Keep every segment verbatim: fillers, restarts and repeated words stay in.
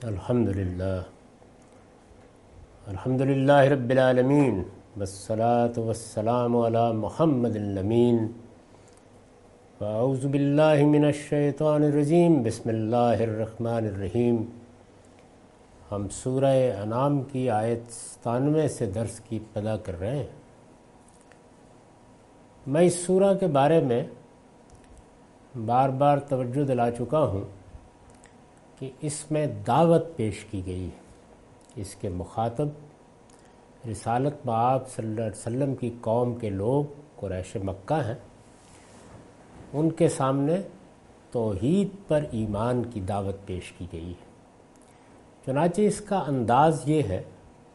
الحمدللہ الحمدللہ رب العالمین والصلاة والسلام علی محمد الامین واعوذ باللہ من الشیطان الرجیم بسم اللہ الرحمن الرحیم۔ ہم سورہ انعام کی آیت ستانوے سے درس کی ابتدا کر رہے ہیں۔ میں اس سورہ کے بارے میں بار بار توجہ دلا چکا ہوں کہ اس میں دعوت پیش کی گئی ہے۔ اس کے مخاطب رسالت بآب صلی اللہ علیہ وسلم کی قوم کے لوگ قریش مکہ ہیں۔ ان کے سامنے توحید پر ایمان کی دعوت پیش کی گئی ہے۔ چنانچہ اس کا انداز یہ ہے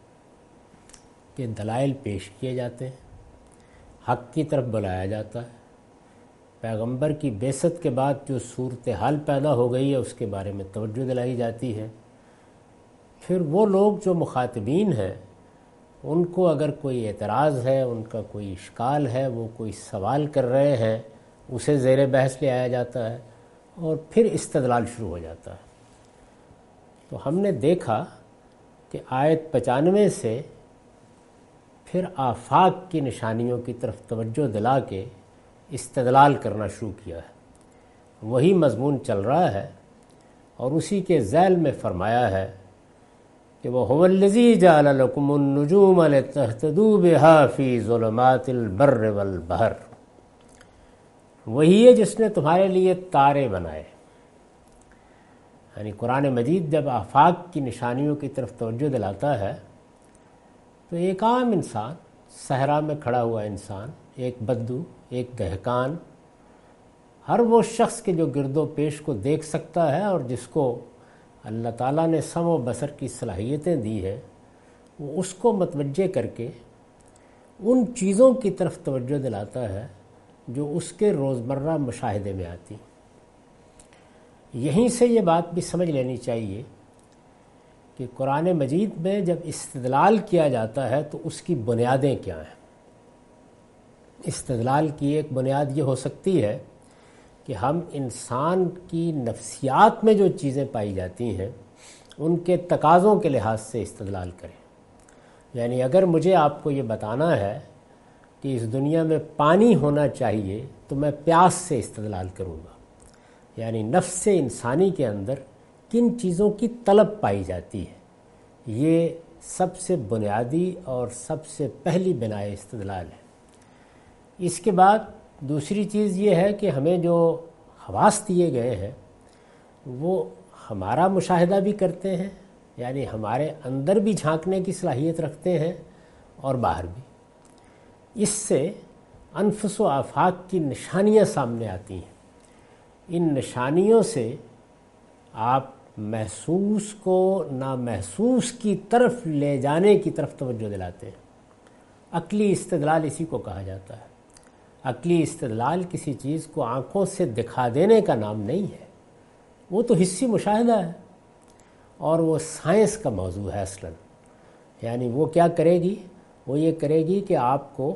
کہ دلائل پیش کیے جاتے ہیں، حق کی طرف بلایا جاتا ہے، پیغمبر کی بعثت کے بعد جو صورتحال پیدا ہو گئی ہے اس کے بارے میں توجہ دلائی جاتی ہے۔ پھر وہ لوگ جو مخاطبین ہیں ان کو اگر کوئی اعتراض ہے، ان کا کوئی اشکال ہے، وہ کوئی سوال کر رہے ہیں، اسے زیر بحث لے آیا جاتا ہے اور پھر استدلال شروع ہو جاتا ہے۔ تو ہم نے دیکھا کہ آیت پچانوے سے پھر آفاق کی نشانیوں کی طرف توجہ دلا کے استدلال کرنا شروع کیا ہے۔ وہی مضمون چل رہا ہے اور اسی کے ذیل میں فرمایا ہے کہ وَهُوَ الَّذِي جَعَلَ لَكُمُ النُّجُومَ لِتَهْتَدُوا بِهَا فِي ظُلُمَاتِ الْبَرِّ وَالْبَحْرِ، وہی ہے جس نے تمہارے لیے تارے بنائے۔ یعنی قرآن مجید جب آفاق کی نشانیوں کی طرف توجہ دلاتا ہے تو ایک عام انسان، صحرا میں کھڑا ہوا انسان، ایک بدو، ایک دہقان، ہر وہ شخص کے جو گرد و پیش کو دیکھ سکتا ہے اور جس کو اللہ تعالیٰ نے سمع و بصر کی صلاحیتیں دی ہے، وہ اس کو متوجہ کر کے ان چیزوں کی طرف توجہ دلاتا ہے جو اس کے روزمرہ مشاہدے میں آتی۔ یہیں سے یہ بات بھی سمجھ لینی چاہیے کہ قرآن مجید میں جب استدلال کیا جاتا ہے تو اس کی بنیادیں کیا ہیں۔ استدلال کی ایک بنیاد یہ ہو سکتی ہے کہ ہم انسان کی نفسیات میں جو چیزیں پائی جاتی ہیں ان کے تقاضوں کے لحاظ سے استدلال کریں۔ یعنی اگر مجھے آپ کو یہ بتانا ہے کہ اس دنیا میں پانی ہونا چاہیے تو میں پیاس سے استدلال کروں گا۔ یعنی نفس انسانی کے اندر کن چیزوں کی طلب پائی جاتی ہے، یہ سب سے بنیادی اور سب سے پہلی بنائے استدلال ہے۔ اس کے بعد دوسری چیز یہ ہے کہ ہمیں جو حواس دیے گئے ہیں وہ ہمارا مشاہدہ بھی کرتے ہیں، یعنی ہمارے اندر بھی جھانکنے کی صلاحیت رکھتے ہیں اور باہر بھی۔ اس سے انفس و آفاق کی نشانیاں سامنے آتی ہیں۔ ان نشانیوں سے آپ محسوس کو نامحسوس کی طرف لے جانے کی طرف توجہ دلاتے ہیں۔ عقلی استدلال اسی کو کہا جاتا ہے۔ عقلی استدلال کسی چیز کو آنکھوں سے دکھا دینے کا نام نہیں ہے، وہ تو حسی مشاہدہ ہے اور وہ سائنس کا موضوع ہے اصلاً۔ یعنی وہ کیا کرے گی؟ وہ یہ کرے گی کہ آپ کو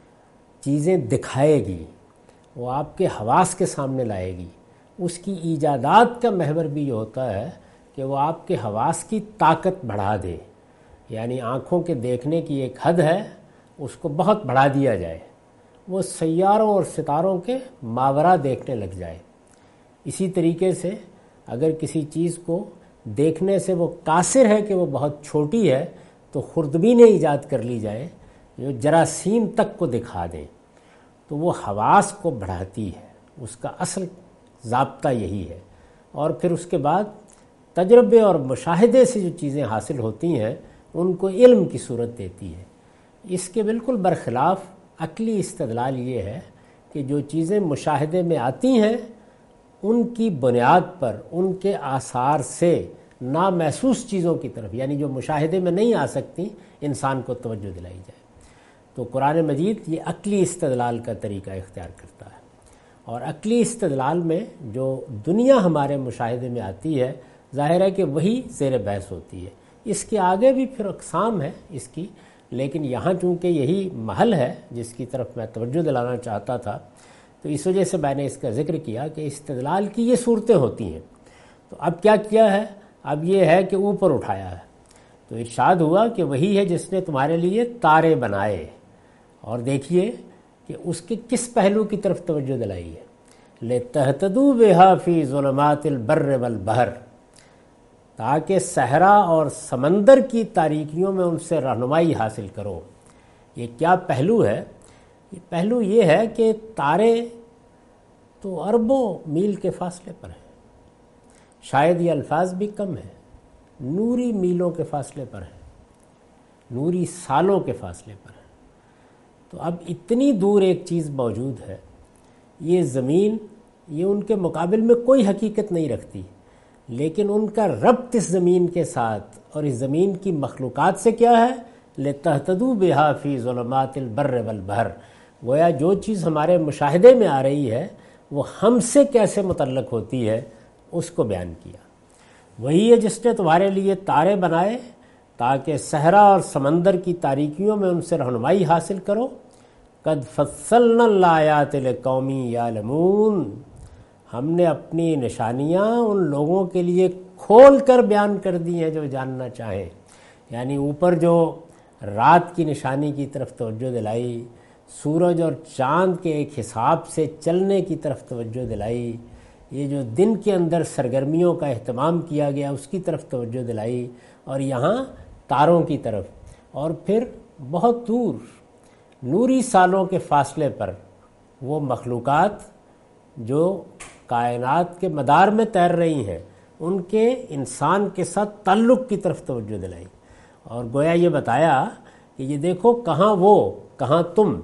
چیزیں دکھائے گی، وہ آپ کے حواس کے سامنے لائے گی۔ اس کی ایجادات کا محور بھی یہ ہوتا ہے کہ وہ آپ کے حواس کی طاقت بڑھا دے۔ یعنی آنکھوں کے دیکھنے کی ایک حد ہے، اس کو بہت بڑھا دیا جائے، وہ سیاروں اور ستاروں کے ماورا دیکھنے لگ جائے۔ اسی طریقے سے اگر کسی چیز کو دیکھنے سے وہ قاصر ہے کہ وہ بہت چھوٹی ہے تو خوردبینیں ایجاد کر لی جائیں جو جراثیم تک کو دکھا دیں، تو وہ حواس کو بڑھاتی ہے۔ اس کا اصل ضابطہ یہی ہے۔ اور پھر اس کے بعد تجربے اور مشاہدے سے جو چیزیں حاصل ہوتی ہیں ان کو علم کی صورت دیتی ہے۔ اس کے بالکل برخلاف عقلی استدلال یہ ہے کہ جو چیزیں مشاہدے میں آتی ہیں ان کی بنیاد پر، ان کے آثار سے نامحسوس چیزوں کی طرف، یعنی جو مشاہدے میں نہیں آ سکتی، انسان کو توجہ دلائی جائے۔ تو قرآن مجید یہ عقلی استدلال کا طریقہ اختیار کرتا ہے۔ اور عقلی استدلال میں جو دنیا ہمارے مشاہدے میں آتی ہے، ظاہر ہے کہ وہی زیر بحث ہوتی ہے۔ اس کے آگے بھی پھر اقسام ہے اس کی، لیکن یہاں چونکہ یہی محل ہے جس کی طرف میں توجہ دلانا چاہتا تھا، تو اس وجہ سے میں نے اس کا ذکر کیا کہ استدلال کی یہ صورتیں ہوتی ہیں۔ تو اب کیا کیا ہے اب یہ ہے کہ اوپر اٹھایا ہے۔ تو ارشاد ہوا کہ وہی ہے جس نے تمہارے لیے تارے بنائے، اور دیکھیے کہ اس کے کس پہلو کی طرف توجہ دلائی ہے، لِتَهْتَدُوا بِهَا فِي ظُلُمَاتِ الْبَرِّ وَالْبَحْرِ، تاکہ صحرا اور سمندر کی تاریکیوں میں ان سے رہنمائی حاصل کرو۔ یہ کیا پہلو ہے؟ یہ پہلو یہ ہے کہ تارے تو اربوں میل کے فاصلے پر ہیں، شاید یہ الفاظ بھی کم ہیں، نوری میلوں کے فاصلے پر ہیں، نوری سالوں کے فاصلے پر ہیں۔ تو اب اتنی دور ایک چیز موجود ہے، یہ زمین یہ ان کے مقابل میں کوئی حقیقت نہیں رکھتی، لیکن ان کا ربط اس زمین کے ساتھ اور اس زمین کی مخلوقات سے کیا ہے؟ لِتَهْتَدُوا بِهَا فِي ظُلُمَاتِ الْبَرِّ وَالْبَحْرِ، گویا جو چیز ہمارے مشاہدے میں آ رہی ہے وہ ہم سے کیسے متعلق ہوتی ہے اس کو بیان کیا۔ وہی ہے جس نے تمہارے لیے تارے بنائے تاکہ صحرا اور سمندر کی تاریکیوں میں ان سے رہنمائی حاصل کرو۔ قد فصلنا الآیات لقوم یعلمون، ہم نے اپنی نشانیاں ان لوگوں کے لیے کھول کر بیان کر دی ہیں جو جاننا چاہیں۔ یعنی اوپر جو رات کی نشانی کی طرف توجہ دلائی، سورج اور چاند کے ایک حساب سے چلنے کی طرف توجہ دلائی، یہ جو دن کے اندر سرگرمیوں کا اہتمام کیا گیا اس کی طرف توجہ دلائی، اور یہاں تاروں کی طرف، اور پھر بہت دور نوری سالوں کے فاصلے پر وہ مخلوقات جو کائنات کے مدار میں تیر رہی ہیں ان کے انسان کے ساتھ تعلق کی طرف توجہ دلائی، اور گویا یہ بتایا کہ یہ دیکھو کہاں وہ کہاں تم،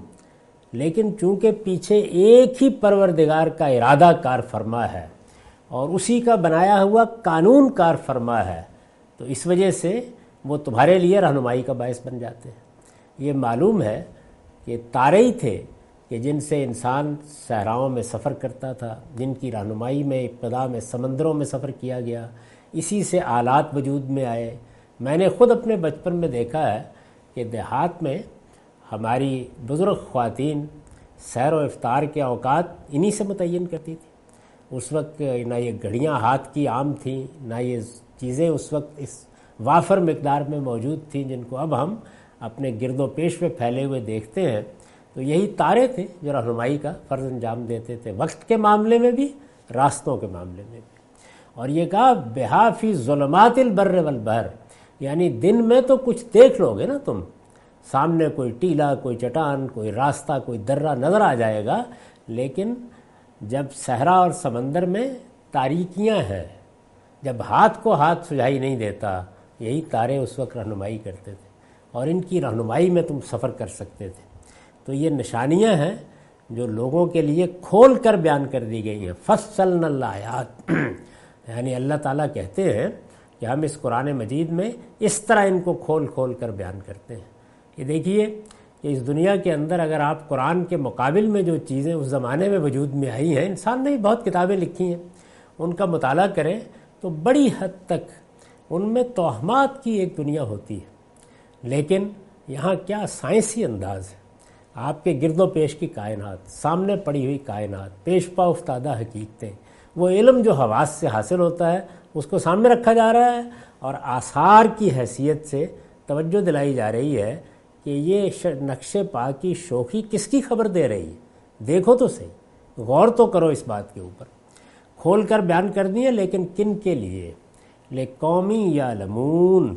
لیکن چونکہ پیچھے ایک ہی پروردگار کا ارادہ کار فرما ہے اور اسی کا بنایا ہوا قانون کار فرما ہے، تو اس وجہ سے وہ تمہارے لیے رہنمائی کا باعث بن جاتے ہیں۔ یہ معلوم ہے کہ تارے ہی تھے کہ جن سے انسان صحراؤں میں سفر کرتا تھا، جن کی رہنمائی میں ابتدا میں سمندروں میں سفر کیا گیا، اسی سے آلات وجود میں آئے۔ میں نے خود اپنے بچپن میں دیکھا ہے کہ دیہات میں ہماری بزرگ خواتین سیر و افطار کے اوقات انہی سے متعین کرتی تھی۔ اس وقت نہ یہ گھڑیاں ہاتھ کی عام تھیں، نہ یہ چیزیں اس وقت اس وافر مقدار میں موجود تھیں جن کو اب ہم اپنے گرد و پیش میں پھیلے ہوئے دیکھتے ہیں۔ تو یہی تارے تھے جو رہنمائی کا فرض انجام دیتے تھے، وقت کے معاملے میں بھی، راستوں کے معاملے میں بھی۔ اور یہ کہا بِہَا فِي ظُلُمَاتِ الْبَرِّ وَالْبَحْرِ، یعنی دن میں تو کچھ دیکھ لو گے نا تم، سامنے کوئی ٹیلا، کوئی چٹان، کوئی راستہ، کوئی درہ نظر آ جائے گا، لیکن جب صحرا اور سمندر میں تاریکیاں ہیں، جب ہاتھ کو ہاتھ سجائی نہیں دیتا، یہی تارے اس وقت رہنمائی کرتے تھے، اور ان کی رہنمائی میں تم سفر کر سکتے تھے۔ تو یہ نشانیاں ہیں جو لوگوں کے لیے کھول کر بیان کر دی گئی ہیں۔ فصلنا الآیات، یعنی اللہ تعالیٰ کہتے ہیں کہ ہم اس قرآن مجید میں اس طرح ان کو کھول کھول کر بیان کرتے ہیں۔ یہ دیکھیے کہ اس دنیا کے اندر اگر آپ قرآن کے مقابل میں جو چیزیں اس زمانے میں وجود میں آئی ہیں، انسان نے بہت کتابیں لکھی ہیں، ان کا مطالعہ کریں تو بڑی حد تک ان میں توہمات کی ایک دنیا ہوتی ہے، لیکن یہاں کیا سائنسی انداز ہے، آپ کے گرد و پیش کی کائنات، سامنے پڑی ہوئی کائنات، پیش پا افتادہ حقیقتیں، وہ علم جو حواس سے حاصل ہوتا ہے اس کو سامنے رکھا جا رہا ہے، اور آثار کی حیثیت سے توجہ دلائی جا رہی ہے کہ یہ نقش پا کی شوخی کس کی خبر دے رہی ہے، دیکھو تو صحیح، غور تو کرو اس بات کے اوپر۔ کھول کر بیان کر دیے، لیکن کن کے لیے؟ لِقَوْمٍ یعلمون،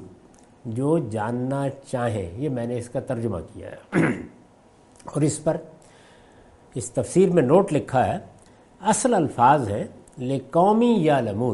جو جاننا چاہیں، یہ میں نے اس کا ترجمہ کیا ہے۔ اور اس پر اس تفسیر میں نوٹ لکھا ہے، اصل الفاظ ہیں لِقَوْمٍ یعلمون،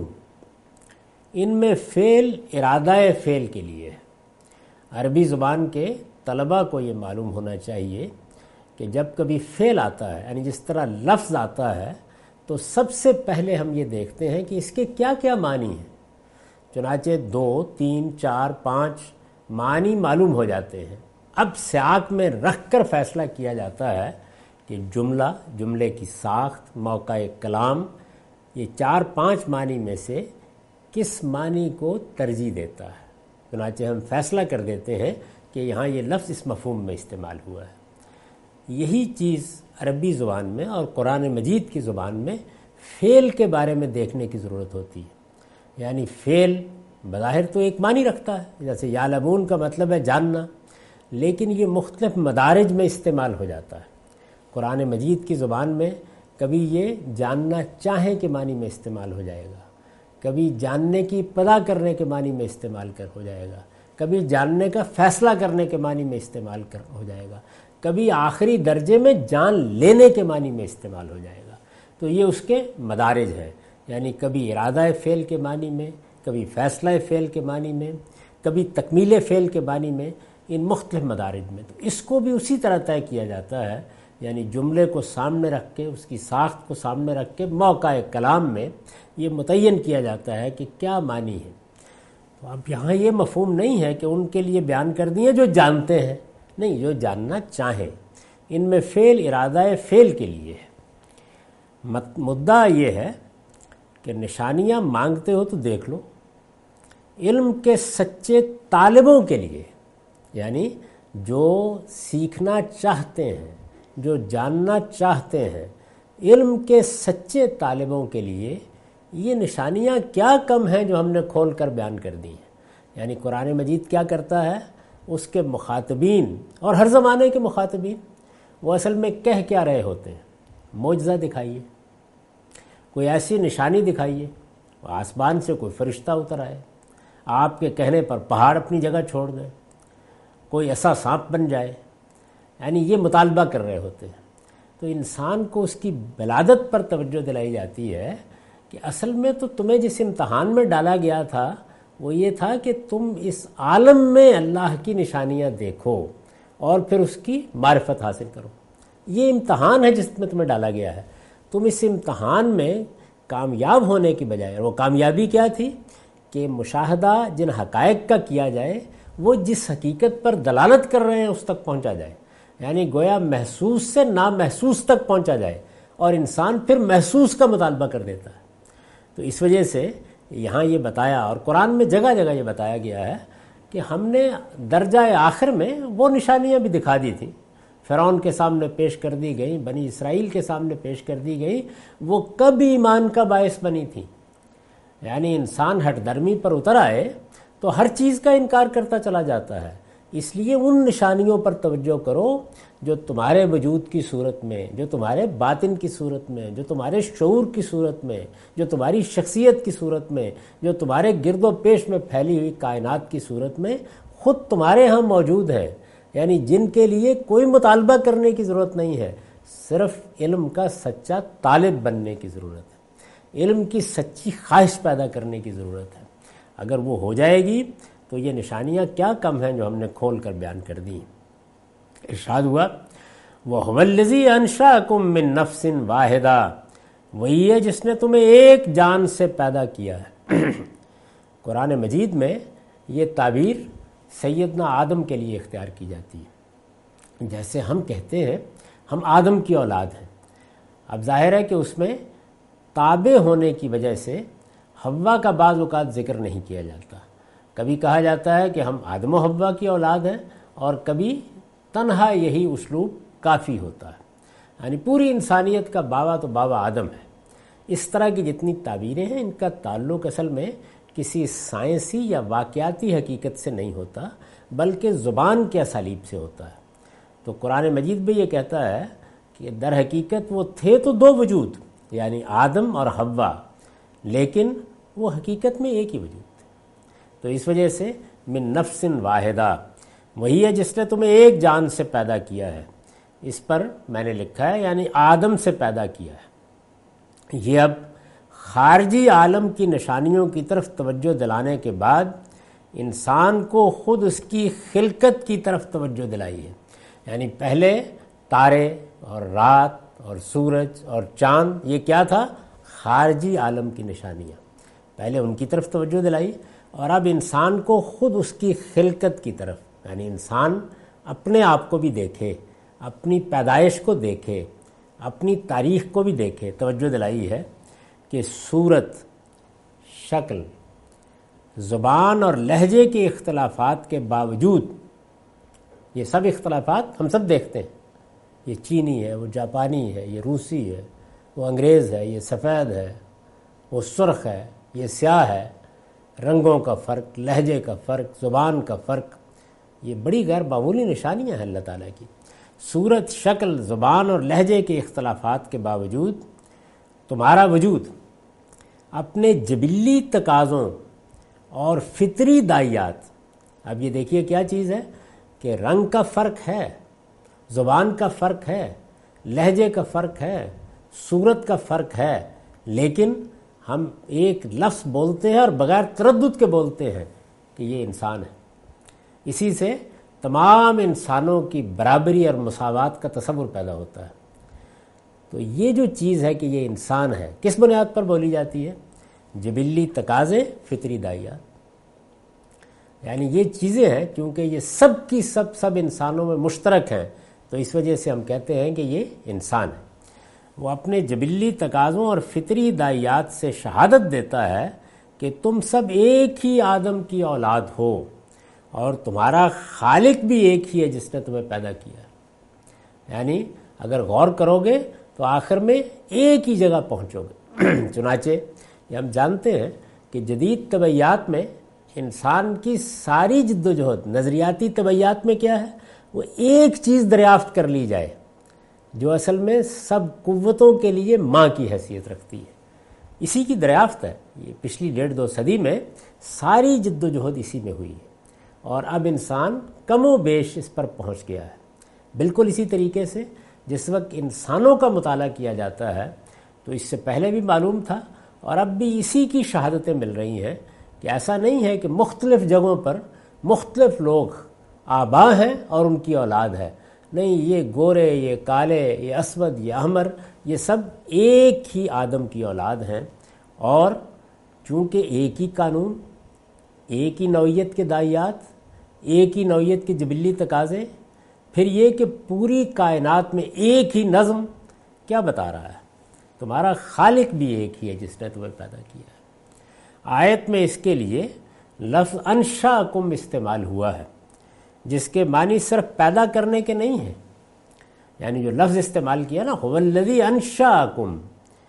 ان میں فعل ارادہ فعل کے لیے ہے۔ عربی زبان کے طلباء کو یہ معلوم ہونا چاہیے کہ جب کبھی فعل آتا ہے، یعنی جس طرح لفظ آتا ہے، تو سب سے پہلے ہم یہ دیکھتے ہیں کہ اس کے کیا کیا معنی ہیں۔ چنانچہ دو، تین، چار، پانچ معنی معلوم ہو جاتے ہیں، اب سیاق میں رکھ کر فیصلہ کیا جاتا ہے کہ جملہ، جملے کی ساخت، موقع کلام، یہ چار پانچ معنی میں سے کس معنی کو ترجیح دیتا ہے۔ چنانچہ ہم فیصلہ کر دیتے ہیں کہ یہاں یہ لفظ اس مفہوم میں استعمال ہوا ہے۔ یہی چیز عربی زبان میں اور قرآن مجید کی زبان میں فعل کے بارے میں دیکھنے کی ضرورت ہوتی ہے، یعنی فعل بظاہر تو ایک معنی رکھتا ہے، جیسے یعلمون کا مطلب ہے جاننا، لیکن یہ مختلف مدارج میں استعمال ہو جاتا ہے۔ قرآن مجید کی زبان میں کبھی یہ جاننا چاہیں کے معنی میں استعمال ہو جائے گا، کبھی جاننے کی ابتدا کرنے کے معنی میں استعمال کر ہو جائے گا، کبھی جاننے کا فیصلہ کرنے کے معنی میں استعمال کر ہو جائے گا، کبھی آخری درجے میں جان لینے کے معنی میں استعمال ہو جائے گا۔ تو یہ اس کے مدارج ہیں، یعنی کبھی ارادہ فعل کے معنی میں، کبھی فیصلہ فعل کے معنی میں، کبھی تکمیل فعل کے معنی میں، ان مختلف مدارج میں۔ تو اس کو بھی اسی طرح طے کیا جاتا ہے، یعنی جملے کو سامنے رکھ کے، اس کی ساخت کو سامنے رکھ کے موقع کلام میں یہ متعین کیا جاتا ہے کہ کیا معنی ہے۔ تو اب یہاں یہ مفہوم نہیں ہے کہ ان کے لیے بیان کر دیے جو جانتے ہیں، نہیں، جو جاننا چاہیں۔ ان میں فعل ارادہ فعل کے لیے ہے۔ مدعا یہ ہے کہ نشانیاں مانگتے ہو تو دیکھ لو، علم کے سچے طالبوں کے لیے، یعنی جو سیکھنا چاہتے ہیں، جو جاننا چاہتے ہیں، علم کے سچے طالبوں کے لیے یہ نشانیاں کیا کم ہیں جو ہم نے کھول کر بیان کر دی ہیں۔ یعنی قرآن مجید کیا کرتا ہے، اس کے مخاطبین اور ہر زمانے کے مخاطبین وہ اصل میں کہہ کیا رہے ہوتے ہیں؟ معجزہ دکھائیے، کوئی ایسی نشانی دکھائیے، آسمان سے کوئی فرشتہ اتر آئے، آپ کے کہنے پر پہاڑ اپنی جگہ چھوڑ دیں، کوئی ایسا سانپ بن جائے، یعنی یہ مطالبہ کر رہے ہوتے ہیں۔ تو انسان کو اس کی ولادت پر توجہ دلائی جاتی ہے کہ اصل میں تو تمہیں جس امتحان میں ڈالا گیا تھا وہ یہ تھا کہ تم اس عالم میں اللہ کی نشانیاں دیکھو اور پھر اس کی معرفت حاصل کرو۔ یہ امتحان ہے جس میں تمہیں ڈالا گیا ہے۔ تم اس امتحان میں کامیاب ہونے کی بجائے، وہ کامیابی کیا تھی کہ مشاہدہ جن حقائق کا کیا جائے وہ جس حقیقت پر دلالت کر رہے ہیں اس تک پہنچا جائے، یعنی گویا محسوس سے نامحسوس تک پہنچا جائے، اور انسان پھر محسوس کا مطالبہ کر دیتا ہے۔ تو اس وجہ سے یہاں یہ بتایا، اور قرآن میں جگہ جگہ یہ بتایا گیا ہے کہ ہم نے درجہ آخر میں وہ نشانیاں بھی دکھا دی تھیں، فرعون کے سامنے پیش کر دی گئی، بنی اسرائیل کے سامنے پیش کر دی گئی، وہ کب ایمان کا باعث بنی تھی۔ یعنی انسان ہٹ درمی پر اتر آئے تو ہر چیز کا انکار کرتا چلا جاتا ہے۔ اس لیے ان نشانیوں پر توجہ کرو جو تمہارے وجود کی صورت میں، جو تمہارے باطن کی صورت میں، جو تمہارے شعور کی صورت میں، جو تمہاری شخصیت کی صورت میں، جو تمہارے گرد و پیش میں پھیلی ہوئی کائنات کی صورت میں خود تمہارے ہاں موجود ہے، یعنی جن کے لیے کوئی مطالبہ کرنے کی ضرورت نہیں ہے، صرف علم کا سچا طالب بننے کی ضرورت ہے، علم کی سچی خواہش پیدا کرنے کی ضرورت ہے۔ اگر وہ ہو جائے گی تو یہ نشانیاں کیا کم ہیں جو ہم نے کھول کر بیان کر دی۔ ارشاد ہوا وَهُوَ الَّذِي أَنشَأَكُم مِّن نَّفْسٍ وَاحِدَةٍ، وہی ہے جس نے تمہیں ایک جان سے پیدا کیا ہے۔ قرآن مجید میں یہ تعبیر سیدنا آدم کے لیے اختیار کی جاتی ہے۔ جیسے ہم کہتے ہیں ہم آدم کی اولاد ہیں، اب ظاہر ہے کہ اس میں تابع ہونے کی وجہ سے حوا کا بعض اوقات ذکر نہیں کیا جاتا۔ کبھی کہا جاتا ہے کہ ہم آدم و حوا کی اولاد ہیں، اور کبھی تنہا یہی اسلوب کافی ہوتا ہے، یعنی پوری انسانیت کا باوا تو باوا آدم ہے۔ اس طرح کی جتنی تعبیریں ہیں ان کا تعلق اصل میں کسی سائنسی یا واقعاتی حقیقت سے نہیں ہوتا، بلکہ زبان کے اسالیب سے ہوتا ہے۔ تو قرآن مجید بھی یہ کہتا ہے کہ در حقیقت وہ تھے تو دو وجود، یعنی آدم اور حوا، لیکن وہ حقیقت میں ایک ہی وجود تھے۔ تو اس وجہ سے من نفس واحدہ، وہی ہے جس نے تمہیں ایک جان سے پیدا کیا ہے۔ اس پر میں نے لکھا ہے یعنی آدم سے پیدا کیا ہے۔ یہ اب خارجی عالم کی نشانیوں کی طرف توجہ دلانے کے بعد انسان کو خود اس کی خلقت کی طرف توجہ دلائی ہے۔ یعنی پہلے تارے اور رات اور سورج اور چاند یہ کیا تھا؟ خارجی عالم کی نشانیاں، پہلے ان کی طرف توجہ دلائی، اور اب انسان کو خود اس کی خلقت کی طرف، یعنی انسان اپنے آپ کو بھی دیکھے، اپنی پیدائش کو دیکھے، اپنی تاریخ کو بھی دیکھے، توجہ دلائی ہے کہ صورت، شکل، زبان اور لہجے کے اختلافات کے باوجود، یہ سب اختلافات ہم سب دیکھتے ہیں، یہ چینی ہے، وہ جاپانی ہے، یہ روسی ہے، وہ انگریز ہے، یہ سفید ہے، وہ سرخ ہے، یہ سیاہ ہے، رنگوں کا فرق، لہجے کا فرق، زبان کا فرق، یہ بڑی غیر معمولی نشانیاں ہیں اللہ تعالیٰ کی۔ صورت، شکل، زبان اور لہجے کے اختلافات کے باوجود تمہارا وجود اپنے جبلی تقاضوں اور فطری داعیات، اب یہ دیکھیے کیا چیز ہے کہ رنگ کا فرق ہے، زبان کا فرق ہے، لہجے کا فرق ہے، صورت کا فرق ہے، لیکن ہم ایک لفظ بولتے ہیں اور بغیر تردد کے بولتے ہیں کہ یہ انسان ہے۔ اسی سے تمام انسانوں کی برابری اور مساوات کا تصور پیدا ہوتا ہے۔ تو یہ جو چیز ہے کہ یہ انسان ہے، کس بنیاد پر بولی جاتی ہے؟ جبلی تقاضے، فطری داعیات، یعنی یہ چیزیں ہیں کیونکہ یہ سب کی سب سب انسانوں میں مشترک ہیں، تو اس وجہ سے ہم کہتے ہیں کہ یہ انسان ہے۔ وہ اپنے جبلی تقاضوں اور فطری داعیات سے شہادت دیتا ہے کہ تم سب ایک ہی آدم کی اولاد ہو اور تمہارا خالق بھی ایک ہی ہے جس نے تمہیں پیدا کیا ہے۔ یعنی اگر غور کرو گے تو آخر میں ایک ہی جگہ پہنچو گے۔ چنانچہ یہ ہم جانتے ہیں کہ جدید طبعیات میں انسان کی ساری جد و جہد، نظریاتی طبعیات میں کیا ہے؟ وہ ایک چیز دریافت کر لی جائے جو اصل میں سب قوتوں کے لیے ماں کی حیثیت رکھتی ہے، اسی کی دریافت ہے۔ یہ پچھلی ڈیڑھ دو صدی میں ساری جد و جہد اسی میں ہوئی ہے، اور اب انسان کم و بیش اس پر پہنچ گیا ہے۔ بالکل اسی طریقے سے جس وقت انسانوں کا مطالعہ کیا جاتا ہے تو اس سے پہلے بھی معلوم تھا، اور اب بھی اسی کی شہادتیں مل رہی ہیں کہ ایسا نہیں ہے کہ مختلف جگہوں پر مختلف لوگ آبا ہیں اور ان کی اولاد ہے، نہیں، یہ گورے، یہ کالے، یہ اسود، یہ احمر، یہ سب ایک ہی آدم کی اولاد ہیں۔ اور چونکہ ایک ہی قانون، ایک ہی نوعیت کے داعیات، ایک ہی نوعیت کے جبلی تقاضے، پھر یہ کہ پوری کائنات میں ایک ہی نظم، کیا بتا رہا ہے؟ تمہارا خالق بھی ایک ہی ہے جس نے تمہیں پیدا کیا ہے۔ آیت میں اس کے لیے لفظ انشاکم استعمال ہوا ہے، جس کے معنی صرف پیدا کرنے کے نہیں ہیں، یعنی جو لفظ استعمال کیا نا، هو الذی انشاکم،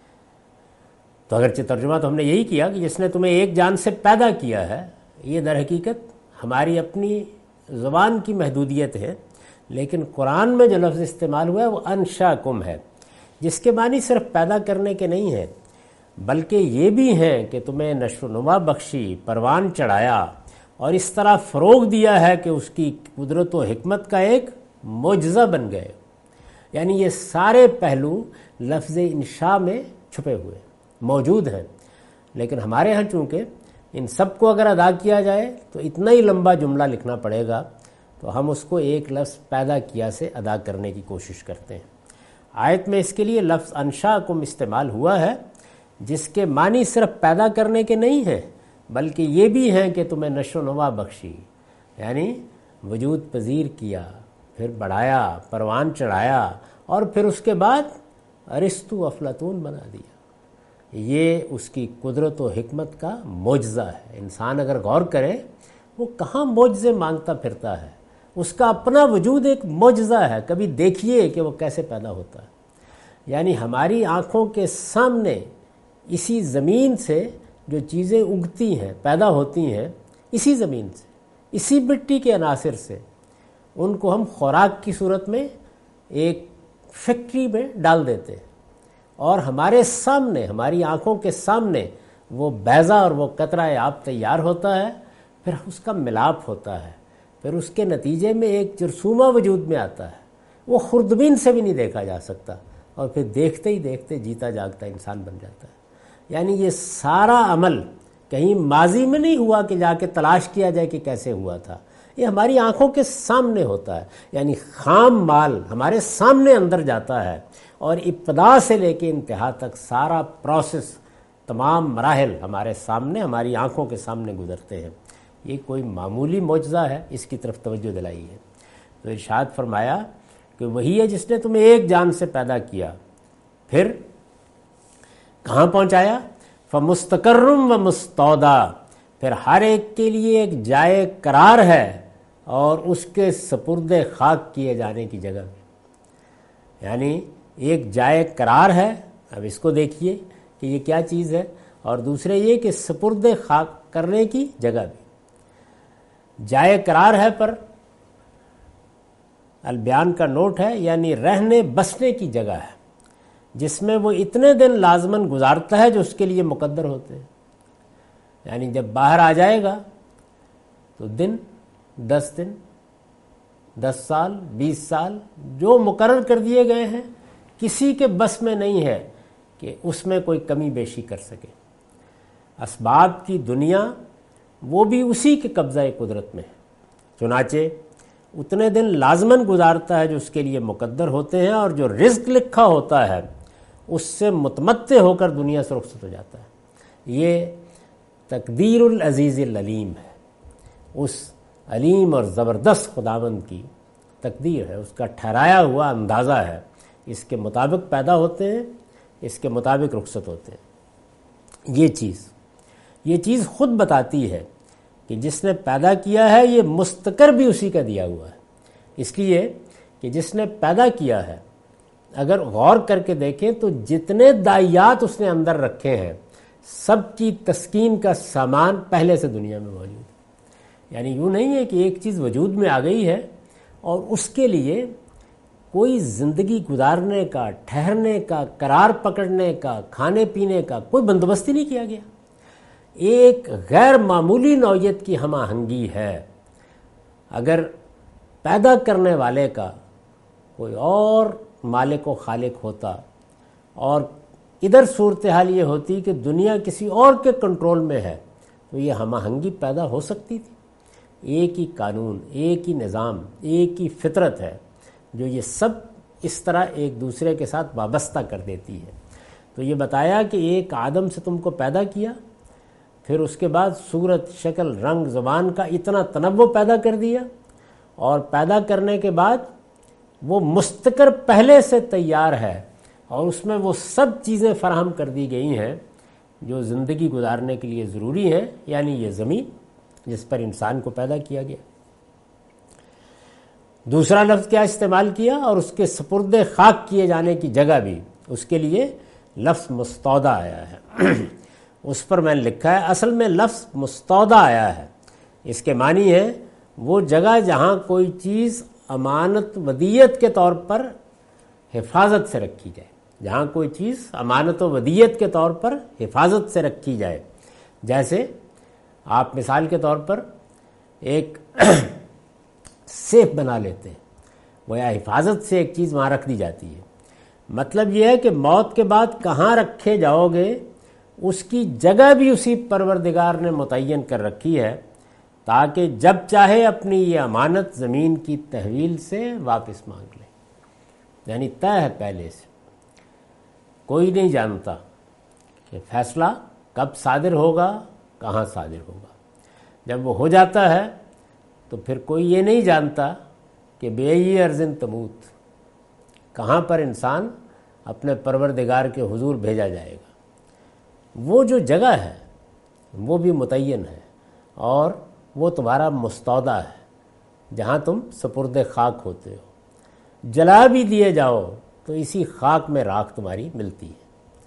تو اگرچہ ترجمہ تو ہم نے یہی کیا کہ جس نے تمہیں ایک جان سے پیدا کیا ہے، یہ در حقیقت ہماری اپنی زبان کی محدودیت ہے، لیکن قرآن میں جو لفظ استعمال ہوا ہے وہ انشاکم ہے، جس کے معنی صرف پیدا کرنے کے نہیں ہیں، بلکہ یہ بھی ہیں کہ تمہیں نشو و نما بخشی، پروان چڑھایا، اور اس طرح فروغ دیا ہے کہ اس کی قدرت و حکمت کا ایک معجزہ بن گئے۔ یعنی یہ سارے پہلو لفظ انشاء میں چھپے ہوئے موجود ہیں، لیکن ہمارے ہاں چونکہ ان سب کو اگر ادا کیا جائے تو اتنا ہی لمبا جملہ لکھنا پڑے گا، تو ہم اس کو ایک لفظ پیدا کیا سے ادا کرنے کی کوشش کرتے ہیں۔ آیت میں اس کے لیے لفظ انشاکم استعمال ہوا ہے، جس کے معنی صرف پیدا کرنے کے نہیں ہیں، بلکہ یہ بھی ہیں کہ تمہیں نشو و نما بخشی، یعنی وجود پذیر کیا، پھر بڑھایا، پروان چڑھایا، اور پھر اس کے بعد ارسطو افلاطون بنا دیا۔ یہ اس کی قدرت و حکمت کا معجزہ ہے۔ انسان اگر غور کرے وہ کہاں معجزے مانگتا پھرتا ہے، اس کا اپنا وجود ایک معجزہ ہے۔ کبھی دیکھیے کہ وہ کیسے پیدا ہوتا ہے۔ یعنی ہماری آنکھوں کے سامنے اسی زمین سے جو چیزیں اگتی ہیں، پیدا ہوتی ہیں، اسی زمین سے، اسی مٹی کے عناصر سے، ان کو ہم خوراک کی صورت میں ایک فیکٹری میں ڈال دیتے ہیں، اور ہمارے سامنے، ہماری آنکھوں کے سامنے وہ بیضہ اور وہ قطرہ آب تیار ہوتا ہے، پھر اس کا ملاپ ہوتا ہے، پھر اس کے نتیجے میں ایک جرثومہ وجود میں آتا ہے، وہ خوردبین سے بھی نہیں دیکھا جا سکتا، اور پھر دیکھتے ہی دیکھتے جیتا جاگتا انسان بن جاتا ہے۔ یعنی یہ سارا عمل کہیں ماضی میں نہیں ہوا کہ جا کے تلاش کیا جائے کہ کیسے ہوا تھا، یہ ہماری آنکھوں کے سامنے ہوتا ہے۔ یعنی خام مال ہمارے سامنے اندر جاتا ہے، اور ابتدا سے لے کے انتہا تک سارا پروسیس، تمام مراحل ہمارے سامنے، ہماری آنکھوں کے سامنے گزرتے ہیں۔ یہ کوئی معمولی معجزہ ہے، اس کی طرف توجہ دلائی ہے۔ تو ارشاد فرمایا کہ وہی ہے جس نے تمہیں ایک جان سے پیدا کیا، پھر کہاں پہنچایا؟ فَمُسْتَقَرٌّ وَمُسْتَوْدَىٰ، پھر ہر ایک کے لیے ایک جائے قرار ہے اور اس کے سپرد خاک کیے جانے کی جگہ۔ یعنی ایک جائے قرار ہے، اب اس کو دیکھیے کہ یہ کیا چیز ہے، اور دوسرے یہ کہ سپرد خاک کرنے کی جگہ بھی۔ جائے قرار ہے پر البیان کا نوٹ ہے، یعنی رہنے بسنے کی جگہ ہے جس میں وہ اتنے دن لازماً گزارتا ہے جو اس کے لیے مقدر ہوتے ہیں۔ یعنی جب باہر آ جائے گا تو دن دس دن دس سال بیس سال جو مقرر کر دیے گئے ہیں کسی کے بس میں نہیں ہے کہ اس میں کوئی کمی بیشی کر سکے۔ اسباب کی دنیا وہ بھی اسی کے قبضہ قدرت میں ہے، چنانچہ اتنے دن لازماً گزارتا ہے جو اس کے لیے مقدر ہوتے ہیں، اور جو رزق لکھا ہوتا ہے اس سے متمتع ہو کر دنیا سے رخصت ہو جاتا ہے۔ یہ تقدیر العزیز العلیم ہے، اس علیم اور زبردست خداوند کی تقدیر ہے، اس کا ٹھہرایا ہوا اندازہ ہے، اس کے مطابق پیدا ہوتے ہیں، اس کے مطابق رخصت ہوتے ہیں۔ یہ چیز یہ چیز خود بتاتی ہے کہ جس نے پیدا کیا ہے یہ مستقر بھی اسی کا دیا ہوا ہے، اس لیے کہ جس نے پیدا کیا ہے اگر غور کر کے دیکھیں تو جتنے دائیات اس نے اندر رکھے ہیں سب کی تسکین کا سامان پہلے سے دنیا میں موجود ہے۔ یعنی یوں نہیں ہے کہ ایک چیز وجود میں آ گئی ہے اور اس کے لیے کوئی زندگی گزارنے کا، ٹھہرنے کا، قرار پکڑنے کا، کھانے پینے کا کوئی بندوبست ہی نہیں کیا گیا۔ ایک غیر معمولی نوعیت کی ہم آہنگی ہے۔ اگر پیدا کرنے والے کا کوئی اور مالک و خالق ہوتا اور ادھر صورتحال یہ ہوتی کہ دنیا کسی اور کے کنٹرول میں ہے تو یہ ہم آہنگی پیدا ہو سکتی تھی۔ ایک ہی قانون، ایک ہی نظام، ایک ہی فطرت ہے جو یہ سب اس طرح ایک دوسرے کے ساتھ وابستہ کر دیتی ہے۔ تو یہ بتایا کہ ایک آدم سے تم کو پیدا کیا، پھر اس کے بعد صورت، شکل، رنگ، زبان کا اتنا تنوع پیدا کر دیا، اور پیدا کرنے کے بعد وہ مستقر پہلے سے تیار ہے اور اس میں وہ سب چیزیں فراہم کر دی گئی ہیں جو زندگی گزارنے کے لیے ضروری ہیں، یعنی یہ زمین جس پر انسان کو پیدا کیا گیا۔ دوسرا لفظ کیا استعمال کیا؟ اور اس کے سپرد خاک کیے جانے کی جگہ بھی اس کے لیے لفظ مستودع آیا ہے۔ اس پر میں نے لکھا ہے اصل میں لفظ مستودع آیا ہے، اس کے معنی ہے وہ جگہ جہاں کوئی چیز امانت ودیت کے طور پر حفاظت سے رکھی جائے، جہاں کوئی چیز امانت و ودیت کے طور پر حفاظت سے رکھی جائے۔ جیسے آپ مثال کے طور پر ایک سیف بنا لیتے ہیں، وہ یا حفاظت سے ایک چیز وہاں رکھ دی جاتی ہے۔ مطلب یہ ہے کہ موت کے بعد کہاں رکھے جاؤ گے اس کی جگہ بھی اسی پروردگار نے متعین کر رکھی ہے تاکہ جب چاہے اپنی یہ امانت زمین کی تحویل سے واپس مانگ لے۔ یعنی طے ہے پہلے سے، کوئی نہیں جانتا کہ فیصلہ کب صادر ہوگا، کہاں صادر ہوگا۔ جب وہ ہو جاتا ہے تو پھر کوئی یہ نہیں جانتا کہ بے ارزن تموت، کہاں پر انسان اپنے پروردگار کے حضور بھیجا جائے گا۔ وہ جو جگہ ہے وہ بھی متعین ہے اور وہ تمہارا مستودع ہے جہاں تم سپرد خاک ہوتے ہو۔ جلا بھی دیے جاؤ تو اسی خاک میں راکھ تمہاری ملتی ہے۔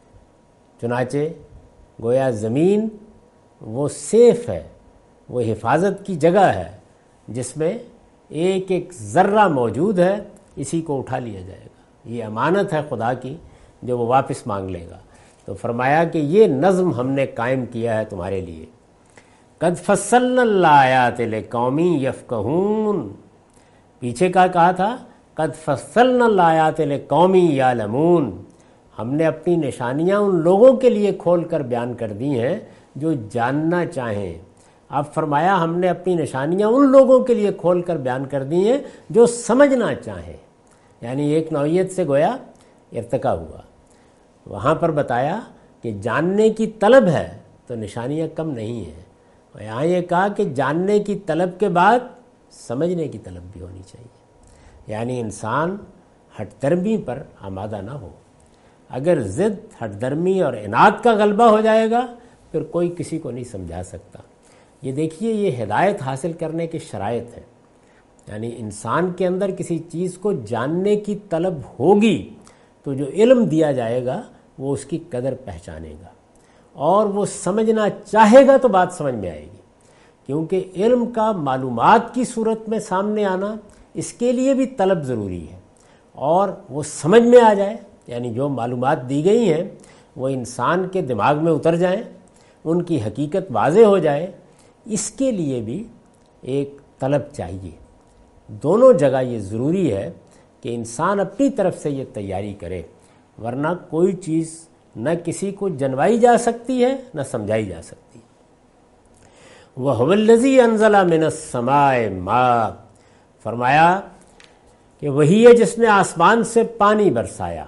چنانچہ گویا زمین وہ سیف ہے، وہ حفاظت کی جگہ ہے جس میں ایک ایک ذرہ موجود ہے، اسی کو اٹھا لیا جائے گا۔ یہ امانت ہے خدا کی جو وہ واپس مانگ لے گا۔ تو فرمایا کہ یہ نظم ہم نے قائم کیا ہے تمہارے لیے۔ قد فصلنا الآیات لقوم یفقہون، پیچھے کا کہا تھا قد فصلنا الآیات لقوم یعلمون، ہم نے اپنی نشانیاں ان لوگوں کے لیے کھول کر بیان کر دی ہیں جو جاننا چاہیں۔ اب فرمایا ہم نے اپنی نشانیاں ان لوگوں کے لیے کھول کر بیان کر دی ہیں جو سمجھنا چاہیں۔ یعنی ایک نوعیت سے گویا ارتقا ہوا۔ وہاں پر بتایا کہ جاننے کی طلب ہے تو نشانیاں کم نہیں ہیں، اور یہاں یہ کہا کہ جاننے کی طلب کے بعد سمجھنے کی طلب بھی ہونی چاہیے۔ یعنی انسان ہٹ درمی پر آمادہ نہ ہو۔ اگر ضد، ہٹ درمی اور اناد کا غلبہ ہو جائے گا پھر کوئی کسی کو نہیں سمجھا سکتا۔ یہ دیکھیے یہ ہدایت حاصل کرنے کی شرائط ہے۔ یعنی انسان کے اندر کسی چیز کو جاننے کی طلب ہوگی تو جو علم دیا جائے گا وہ اس کی قدر پہچانے گا، اور وہ سمجھنا چاہے گا تو بات سمجھ میں آئے گی، کیونکہ علم کا معلومات کی صورت میں سامنے آنا اس کے لیے بھی طلب ضروری ہے، اور وہ سمجھ میں آ جائے، یعنی جو معلومات دی گئی ہیں وہ انسان کے دماغ میں اتر جائیں، ان کی حقیقت واضح ہو جائے، اس کے لیے بھی ایک طلب چاہیے۔ دونوں جگہ یہ ضروری ہے کہ انسان اپنی طرف سے یہ تیاری کرے، ورنہ کوئی چیز نہ کسی کو جنوائی جا سکتی ہے نہ سمجھائی جا سکتی۔ وَهُوَ الَّذِي أَنزَلَ مِنَ السَّمَاءِ مَاءً، فرمایا کہ وہی ہے جس نے آسمان سے پانی برسایا،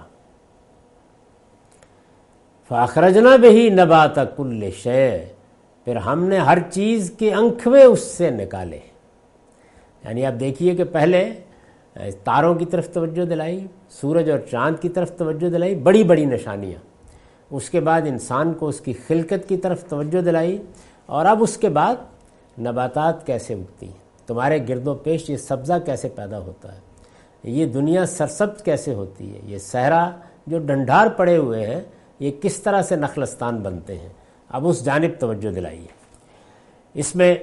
فَأَخْرَجْنَا بِهِ نَبَاتَ كُلِّ شَيْءٍ، پھر ہم نے ہر چیز کے انکھوے اس سے نکالے۔ یعنی آپ دیکھیے کہ پہلے تاروں کی طرف توجہ دلائی، سورج اور چاند کی طرف توجہ دلائی، بڑی بڑی نشانیاں، اس کے بعد انسان کو اس کی خلقت کی طرف توجہ دلائی، اور اب اس کے بعد نباتات کیسے اگتی ہیں، تمہارے گرد و پیش یہ سبزہ کیسے پیدا ہوتا ہے، یہ دنیا سرسبز کیسے ہوتی ہے، یہ صحرا جو ڈنڈھار پڑے ہوئے ہیں یہ کس طرح سے نخلستان بنتے ہیں، اب اس جانب توجہ دلائیے۔ اس میں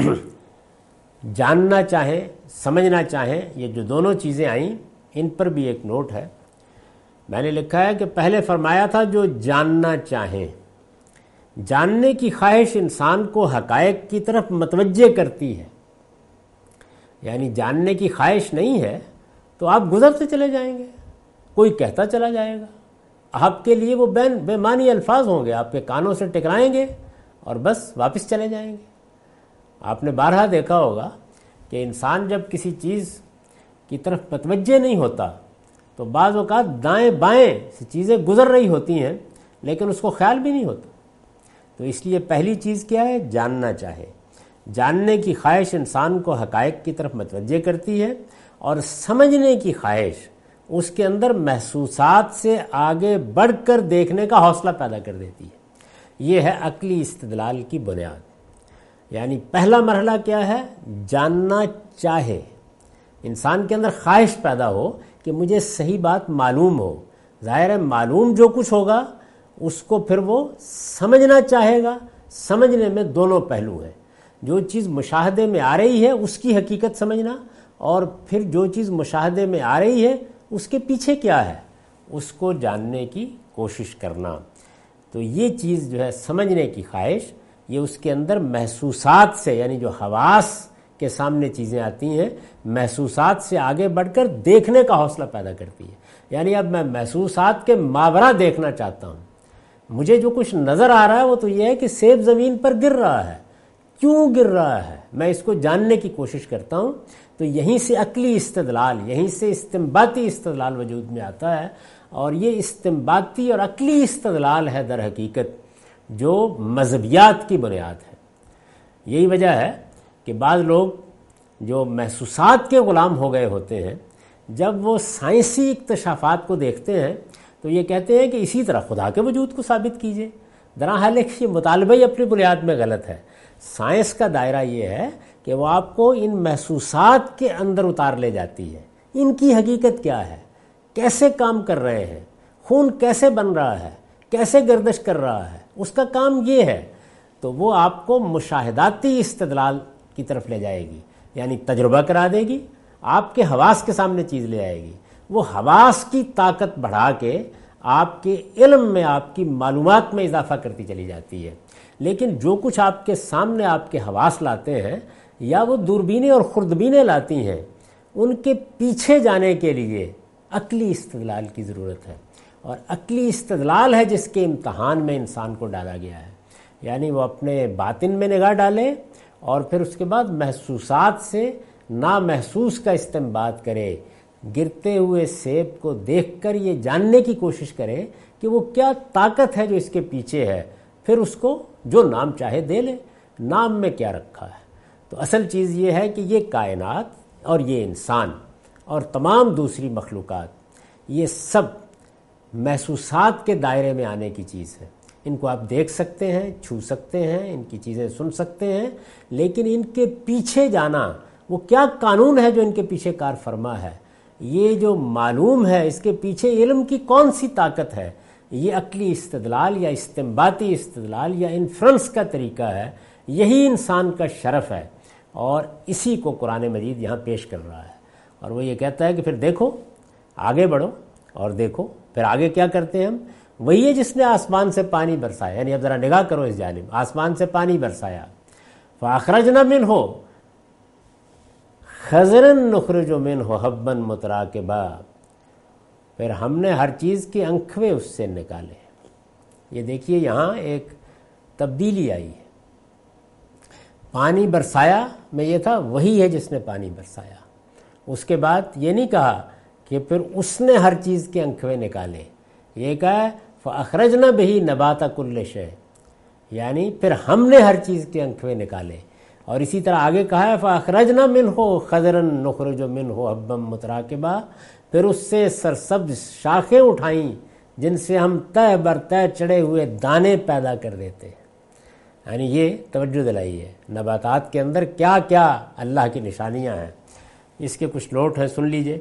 جاننا چاہیں سمجھنا چاہیں یہ جو دونوں چیزیں آئیں ان پر بھی ایک نوٹ ہے، میں نے لکھا ہے کہ پہلے فرمایا تھا جو جاننا چاہیں، جاننے کی خواہش انسان کو حقائق کی طرف متوجہ کرتی ہے، یعنی جاننے کی خواہش نہیں ہے تو آپ گزرتے چلے جائیں گے، کوئی کہتا چلا جائے گا، آپ کے لیے وہ بین بے معنی الفاظ ہوں گے، آپ کے کانوں سے ٹکرائیں گے اور بس واپس چلے جائیں گے۔ آپ نے بارہا دیکھا ہوگا کہ انسان جب کسی چیز کی طرف متوجہ نہیں ہوتا تو بعض اوقات دائیں بائیں سے چیزیں گزر رہی ہوتی ہیں لیکن اس کو خیال بھی نہیں ہوتا۔ تو اس لیے پہلی چیز کیا ہے؟ جاننا چاہے، جاننے کی خواہش انسان کو حقائق کی طرف متوجہ کرتی ہے، اور سمجھنے کی خواہش اس کے اندر محسوسات سے آگے بڑھ کر دیکھنے کا حوصلہ پیدا کر دیتی ہے۔ یہ ہے عقلی استدلال کی بنیاد۔ یعنی پہلا مرحلہ کیا ہے؟ جاننا چاہے، انسان کے اندر خواہش پیدا ہو کہ مجھے صحیح بات معلوم ہو، ظاہر ہے معلوم جو کچھ ہوگا اس کو پھر وہ سمجھنا چاہے گا۔ سمجھنے میں دونوں پہلو ہیں، جو چیز مشاہدے میں آ رہی ہے اس کی حقیقت سمجھنا، اور پھر جو چیز مشاہدے میں آ رہی ہے اس کے پیچھے کیا ہے اس کو جاننے کی کوشش کرنا۔ تو یہ چیز جو ہے سمجھنے کی خواہش، یہ اس کے اندر محسوسات سے، یعنی جو حواس کے سامنے چیزیں آتی ہیں، محسوسات سے آگے بڑھ کر دیکھنے کا حوصلہ پیدا کرتی ہے۔ یعنی اب میں محسوسات کے ماورا دیکھنا چاہتا ہوں، مجھے جو کچھ نظر آ رہا ہے وہ تو یہ ہے کہ سیب زمین پر گر رہا ہے، کیوں گر رہا ہے، میں اس کو جاننے کی کوشش کرتا ہوں۔ تو یہیں سے عقلی استدلال، یہیں سے استنباطی استدلال وجود میں آتا ہے، اور یہ استنباطی اور عقلی استدلال ہے در حقیقت جو مذہبیات کی بنیاد ہے۔ یہی وجہ ہے کہ بعض لوگ جو محسوسات کے غلام ہو گئے ہوتے ہیں، جب وہ سائنسی اکتشافات کو دیکھتے ہیں تو یہ کہتے ہیں کہ اسی طرح خدا کے وجود کو ثابت کیجئے۔ درحال یہ مطالبہ ہی اپنی بنیاد میں غلط ہے۔ سائنس کا دائرہ یہ ہے کہ وہ آپ کو ان محسوسات کے اندر اتار لے جاتی ہے، ان کی حقیقت کیا ہے، کیسے کام کر رہے ہیں، خون کیسے بن رہا ہے، کیسے گردش کر رہا ہے، اس کا کام یہ ہے۔ تو وہ آپ کو مشاہداتی استدلال کی طرف لے جائے گی، یعنی تجربہ کرا دے گی، آپ کے حواس کے سامنے چیز لے آئے گی، وہ حواس کی طاقت بڑھا کے آپ کے علم میں، آپ کی معلومات میں اضافہ کرتی چلی جاتی ہے۔ لیکن جو کچھ آپ کے سامنے آپ کے حواس لاتے ہیں یا وہ دوربینیں اور خوردبینیں لاتی ہیں، ان کے پیچھے جانے کے لیے عقلی استدلال کی ضرورت ہے، اور عقلی استدلال ہے جس کے امتحان میں انسان کو ڈالا گیا ہے۔ یعنی وہ اپنے باطن میں نگاہ ڈالے اور پھر اس کے بعد محسوسات سے نامحسوس کا استنباط کرے، گرتے ہوئے سیب کو دیکھ کر یہ جاننے کی کوشش کرے کہ وہ کیا طاقت ہے جو اس کے پیچھے ہے، پھر اس کو جو نام چاہے دے لے، نام میں کیا رکھا ہے۔ تو اصل چیز یہ ہے کہ یہ کائنات اور یہ انسان اور تمام دوسری مخلوقات، یہ سب محسوسات کے دائرے میں آنے کی چیز ہے۔ ان کو آپ دیکھ سکتے ہیں، چھو سکتے ہیں، ان کی چیزیں سن سکتے ہیں، لیکن ان کے پیچھے جانا، وہ کیا قانون ہے جو ان کے پیچھے کار فرما ہے، یہ جو معلوم ہے، اس کے پیچھے علم کی کون سی طاقت ہے یہ عقلی استدلال یا استنباطی استدلال یا انفرنس کا طریقہ ہے، یہی انسان کا شرف ہے، اور اسی کو قرآن مجید یہاں پیش کر رہا ہے۔ اور وہ یہ کہتا ہے کہ پھر دیکھو، آگے بڑھو اور دیکھو۔ پھر آگے کیا کرتے ہیں ہم؟ وہی ہے جس نے آسمان سے پانی برسایا، یعنی اب ذرا نگاہ کرو اس جانب، آسمان سے پانی برسایا، فَأَخْرَجْنَا مِنْهُ خَضْرًا نُخْرِجُ مِنْهُ حَبًّا مُتَرَاكِبًا، پھر ہم نے ہر چیز کے انکھوے اس سے نکالے۔ یہ دیکھیے یہاں ایک تبدیلی آئی ہے، پانی برسایا میں یہ تھا وہی ہے جس نے پانی برسایا، اس کے بعد یہ نہیں کہا کہ پھر اس نے ہر چیز کے انکھوے نکالے، یہ کہا ہے فَأَخْرَجْنَا بِهِ نَبَاتَ كُلِّ شَيْءٍ، یعنی پھر ہم نے ہر چیز کے انکھوے نکالے۔ اور اسی طرح آگے کہا ہے فَأَخْرَجْنَا مِنْهُ خَضْرًا نُخْرِجُ مِنْهُ حَبًّا مُتَرَاكِبًا، پھر اس سے سرسبز شاخیں اٹھائیں جن سے ہم تہ بر تہ چڑھے ہوئے دانے پیدا کر دیتے ہیں۔ یعنی یہ توجہ دلائی ہے، نباتات کے اندر کیا کیا اللہ کی نشانیاں ہیں۔ اس کے کچھ نوٹ ہیں، سن لیجئے۔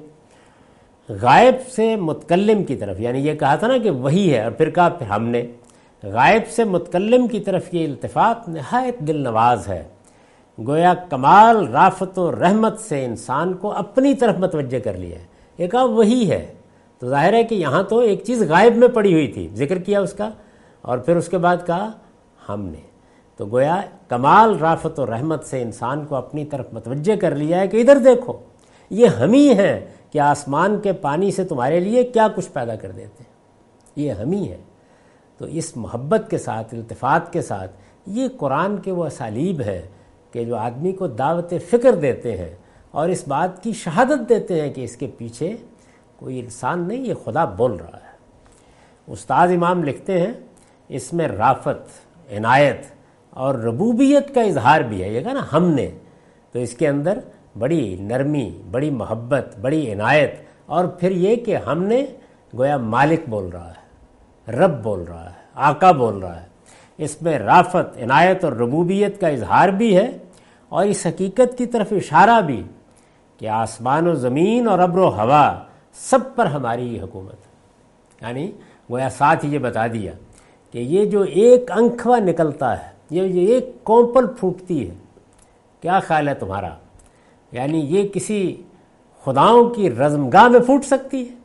غائب سے متکلم کی طرف، یعنی یہ کہا تھا نا کہ وہی ہے، اور پھر کہا پھر ہم نے، غائب سے متکلم کی طرف یہ التفات نہایت دل نواز ہے، گویا کمال رافت و رحمت سے انسان کو اپنی طرف متوجہ کر لیا ہے۔ یہ کہا وہی ہے، تو ظاہر ہے کہ یہاں تو ایک چیز غائب میں پڑی ہوئی تھی، ذکر کیا اس کا، اور پھر اس کے بعد کہا ہم نے، تو گویا کمال رافت و رحمت سے انسان کو اپنی طرف متوجہ کر لیا ہے کہ ادھر دیکھو، یہ ہم ہی ہیں کہ آسمان کے پانی سے تمہارے لیے کیا کچھ پیدا کر دیتے ہیں، یہ ہم ہی ہیں۔ تو اس محبت کے ساتھ، التفات کے ساتھ، یہ قرآن کے وہ اسالیب ہیں کہ جو آدمی کو دعوت فکر دیتے ہیں اور اس بات کی شہادت دیتے ہیں کہ اس کے پیچھے کوئی انسان نہیں، یہ خدا بول رہا ہے۔ استاد امام لکھتے ہیں اس میں رافت، عنایت اور ربوبیت کا اظہار بھی ہے۔ یہ کہا نا ہم نے، تو اس کے اندر بڑی نرمی، بڑی محبت، بڑی عنایت، اور پھر یہ کہ ہم نے گویا مالک بول رہا ہے، رب بول رہا ہے، آقا بول رہا ہے۔ اس میں رافت، عنایت اور ربوبیت کا اظہار بھی ہے، اور اس حقیقت کی طرف اشارہ بھی کہ آسمان و زمین اور ابر و ہوا سب پر ہماری حکومت ہے۔ یعنی گویا ساتھ ہی یہ بتا دیا کہ یہ جو ایک انکھوا نکلتا ہے، یہ جو ایک کونپل پھوٹتی ہے، کیا خیال ہے تمہارا؟ یعنی یہ کسی خداؤں کی رزمگاہ میں پھوٹ سکتی ہے؟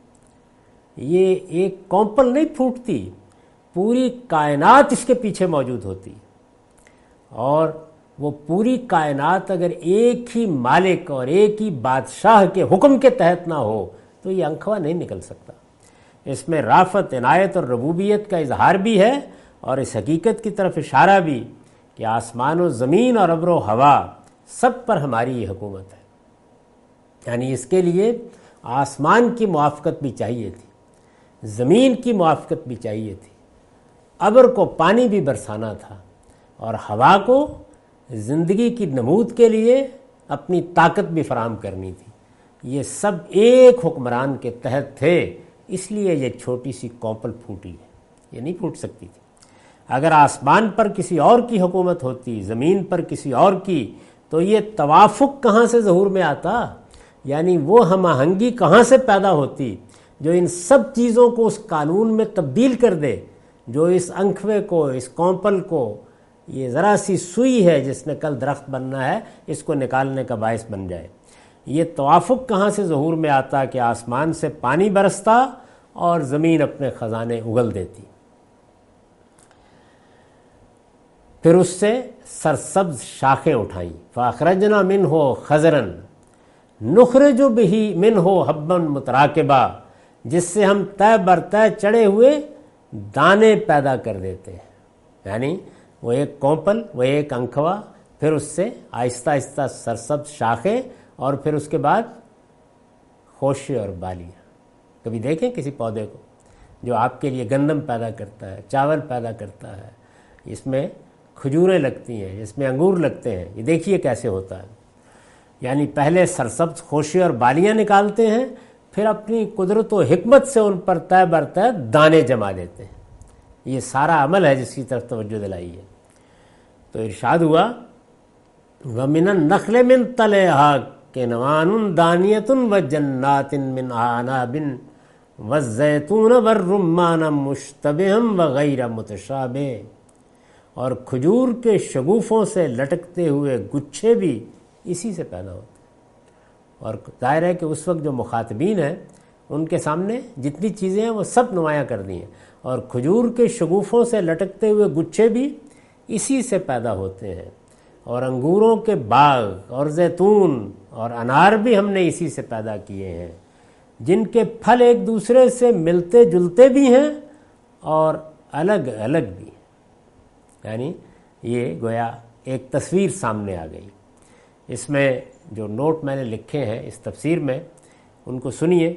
یہ ایک کونپل نہیں پھوٹتی، پوری کائنات اس کے پیچھے موجود ہوتی، اور وہ پوری کائنات اگر ایک ہی مالک اور ایک ہی بادشاہ کے حکم کے تحت نہ ہو تو یہ انکھوا نہیں نکل سکتا۔ اس میں رافت، عنایت اور ربوبیت کا اظہار بھی ہے، اور اس حقیقت کی طرف اشارہ بھی کہ آسمان و زمین اور ابر و ہوا سب پر ہماری یہ حکومت ہے۔ یعنی اس کے لیے آسمان کی موافقت بھی چاہیے تھی، زمین کی موافقت بھی چاہیے تھی، ابر کو پانی بھی برسانا تھا، اور ہوا کو زندگی کی نمود کے لیے اپنی طاقت بھی فراہم کرنی تھی۔ یہ سب ایک حکمران کے تحت تھے، اس لیے یہ چھوٹی سی کونپل پھوٹی ہے، یہ نہیں پھوٹ سکتی تھی۔ اگر آسمان پر کسی اور کی حکومت ہوتی، زمین پر کسی اور کی، تو یہ توافق کہاں سے ظہور میں آتا؟ یعنی وہ ہم آہنگی کہاں سے پیدا ہوتی جو ان سب چیزوں کو اس قانون میں تبدیل کر دے، جو اس انکھوے کو، اس کونپل کو، یہ ذرا سی سوئی ہے جس نے کل درخت بننا ہے، اس کو نکالنے کا باعث بن جائے۔ یہ توافق کہاں سے ظہور میں آتا کہ آسمان سے پانی برستا اور زمین اپنے خزانے اگل دیتی، پھر اس سے سرسبز شاخیں اٹھائیں۔ فَأَخْرَجْنَا مِنْهُ خَضْرًا نُخْرِجُ بِهِ مِنْهُ حَبًّا مُتَرَاكِبًا، جس سے ہم تہ بر تہ چڑھے ہوئے دانے پیدا کر دیتے ہیں۔ یعنی وہ ایک کونپل، وہ ایک انکھوا، پھر اس سے آہستہ آہستہ سرسبز شاخیں، اور پھر اس کے بعد خوشے اور بالیاں۔ کبھی دیکھیں کسی پودے کو جو آپ کے لیے گندم پیدا کرتا ہے، چاول پیدا کرتا ہے، اس میں کھجوریں لگتی ہیں، اس میں انگور لگتے ہیں، یہ دیکھیے کیسے ہوتا ہے۔ یعنی پہلے سرسبز خوشے اور بالیاں نکالتے ہیں، پھر اپنی قدرت و حکمت سے ان پر تہ بر تہ دانے جما دیتے ہیں۔ یہ سارا عمل ہے جس کی طرف توجہ دلائی ہے۔ تو ارشاد ہوا وَمِنَ النَّخْلِ مِن طَلْعِهَا قِنْوَانٌ دَانِيَةٌ وَجَنَّاتٍ مِّنْ أَعْنَابٍ والزیتون والرمان مشتبہا وغیر متشابہ، اور کھجور کے شگوفوں سے لٹکتے ہوئے گچھے بھی اسی سے پیدا ہوتے ہیں۔ اور ظاہر ہے کہ اس وقت جو مخاطبین ہیں ان کے سامنے جتنی چیزیں ہیں وہ سب نمایاں کر دی ہیں، اور کھجور کے شگوفوں سے لٹکتے ہوئے گچھے بھی اسی سے پیدا ہوتے ہیں، اور انگوروں کے باغ اور زیتون اور انار بھی ہم نے اسی سے پیدا کیے ہیں، جن کے پھل ایک دوسرے سے ملتے جلتے بھی ہیں اور الگ الگ بھی ہیں۔ یعنی یہ گویا ایک تصویر سامنے آ گئی۔ اس میں جو نوٹ میں نے لکھے ہیں اس تفسیر میں ان کو سنیے۔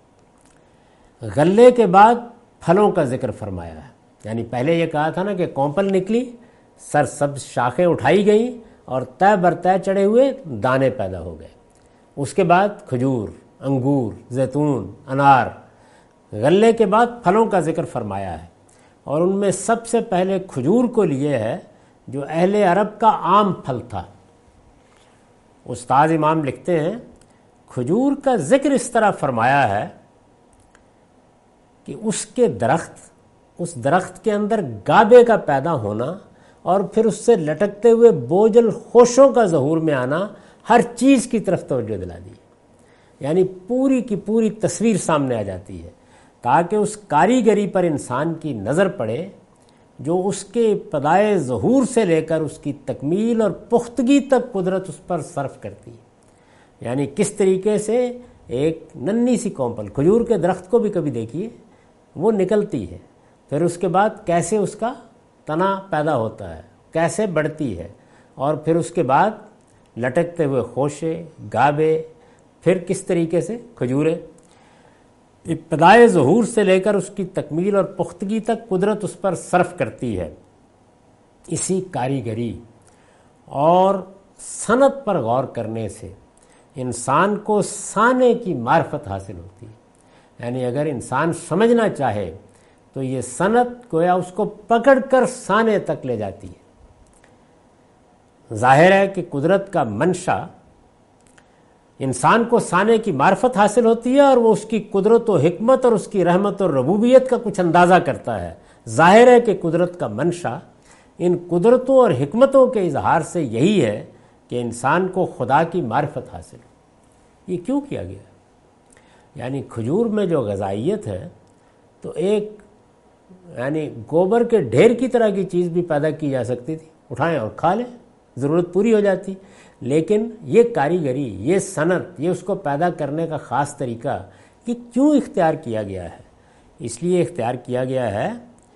غلے کے بعد پھلوں کا ذکر فرمایا ہے، یعنی پہلے یہ کہا تھا نا کہ کونپل نکلی، سر سبز شاخیں اٹھائی گئیں اور طے بر طے چڑھے ہوئے دانے پیدا ہو گئے۔ اس کے بعد کھجور، انگور، زیتون، انار، غلے کے بعد پھلوں کا ذکر فرمایا ہے، اور ان میں سب سے پہلے کھجور کو لیے ہے جو اہل عرب کا عام پھل تھا۔ استاد امام لکھتے ہیں کھجور کا ذکر اس طرح فرمایا ہے کہ اس کے درخت اس درخت کے اندر گابے کا پیدا ہونا اور پھر اس سے لٹکتے ہوئے بوجھل خوشوں کا ظہور میں آنا ہر چیز کی طرف توجہ دلا دی، یعنی پوری کی پوری تصویر سامنے آ جاتی ہے، تاکہ اس کاریگری پر انسان کی نظر پڑے جو اس کے ابتدائے ظہور سے لے کر اس کی تکمیل اور پختگی تک قدرت اس پر صرف کرتی ہے۔ یعنی کس طریقے سے ایک ننھی سی کونپل، کھجور کے درخت کو بھی کبھی دیکھیے، وہ نکلتی ہے، پھر اس کے بعد کیسے اس کا تنا پیدا ہوتا ہے، کیسے بڑھتی ہے، اور پھر اس کے بعد لٹکتے ہوئے خوشے، گابے، پھر کس طریقے سے کھجوریں، ابتدائے ظہور سے لے کر اس کی تکمیل اور پختگی تک قدرت اس پر صرف کرتی ہے۔ اسی کاریگری اور صنعت پر غور کرنے سے انسان کو سانے کی معرفت حاصل ہوتی ہے۔ یعنی اگر انسان سمجھنا چاہے تو یہ صنعت گویا اس کو پکڑ کر سانے تک لے جاتی ہے۔ ظاہر ہے کہ قدرت کا منشا انسان کو سانے کی معرفت حاصل ہوتی ہے، اور وہ اس کی قدرت و حکمت اور اس کی رحمت اور ربوبیت کا کچھ اندازہ کرتا ہے۔ ظاہر ہے کہ قدرت کا منشا ان قدرتوں اور حکمتوں کے اظہار سے یہی ہے کہ انسان کو خدا کی معرفت حاصل ہو۔ یہ کیوں کیا گیا؟ یعنی کھجور میں جو غذائیت ہے تو ایک یعنی گوبر کے ڈھیر کی طرح کی چیز بھی پیدا کی جا سکتی تھی، اٹھائیں اور کھا لیں، ضرورت پوری ہو جاتی، لیکن یہ کاریگری، یہ صنعت، یہ اس کو پیدا کرنے کا خاص طریقہ یہ کیوں اختیار کیا گیا ہے؟ اس لیے اختیار کیا گیا ہے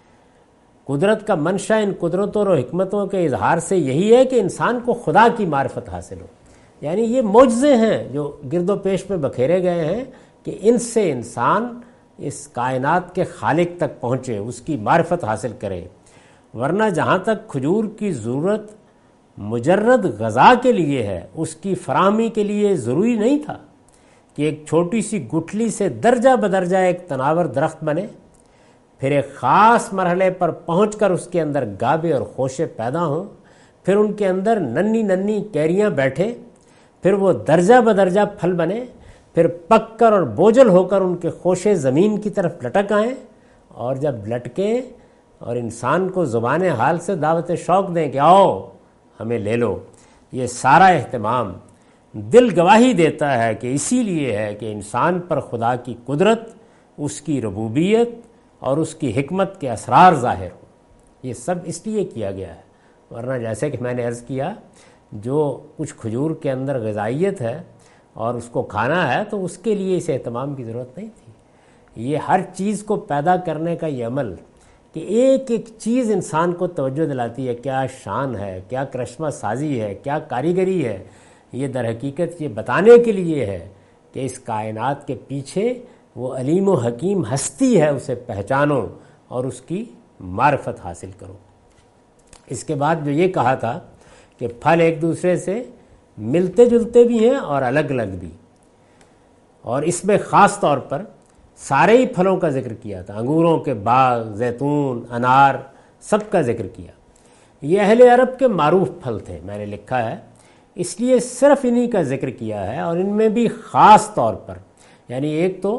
قدرت کا منشا ان قدرتوں اور حکمتوں کے اظہار سے یہی ہے کہ انسان کو خدا کی معرفت حاصل ہو۔ یعنی یہ معجزے ہیں جو گرد و پیش میں بکھیرے گئے ہیں کہ ان سے انسان اس کائنات کے خالق تک پہنچے، اس کی معرفت حاصل کرے، ورنہ جہاں تک کھجور کی ضرورت مجرد غذا کے لیے ہے، اس کی فراہمی کے لیے ضروری نہیں تھا کہ ایک چھوٹی سی گٹھلی سے درجہ بدرجہ ایک تناور درخت بنے، پھر ایک خاص مرحلے پر پہنچ کر اس کے اندر گابے اور خوشے پیدا ہوں، پھر ان کے اندر ننھی ننھی کیریاں بیٹھے، پھر وہ درجہ بدرجہ پھل بنے، پھر پک کر اور بوجھل ہو کر ان کے خوشے زمین کی طرف لٹک آئیں، اور جب لٹکیں اور انسان کو زبان حال سے دعوت شوق دیں کہ آؤ ہمیں لے لو، یہ سارا اہتمام دل گواہی دیتا ہے کہ اسی لیے ہے کہ انسان پر خدا کی قدرت، اس کی ربوبیت اور اس کی حکمت کے اسرار ظاہر ہوں۔ یہ سب اس لیے کیا گیا ہے، ورنہ جیسے کہ میں نے عرض کیا جو کچھ کھجور کے اندر غذائیت ہے اور اس کو کھانا ہے تو اس کے لیے اس اہتمام کی ضرورت نہیں تھی۔ یہ ہر چیز کو پیدا کرنے کا یہ عمل کہ ایک ایک چیز انسان کو توجہ دلاتی ہے، کیا شان ہے، کیا کرشمہ سازی ہے، کیا کاریگری ہے، یہ در حقیقت یہ بتانے کے لیے ہے کہ اس کائنات کے پیچھے وہ علیم و حکیم ہستی ہے، اسے پہچانو اور اس کی معرفت حاصل کرو۔ اس کے بعد جو یہ کہا تھا کہ پھل ایک دوسرے سے ملتے جلتے بھی ہیں اور الگ الگ بھی، اور اس میں خاص طور پر سارے ہی پھلوں کا ذکر کیا تھا، انگوروں کے باغ، زیتون، انار، سب کا ذکر کیا۔ یہ اہل عرب کے معروف پھل تھے، میں نے لکھا ہے، اس لیے صرف انہی کا ذکر کیا ہے، اور ان میں بھی خاص طور پر، یعنی ایک تو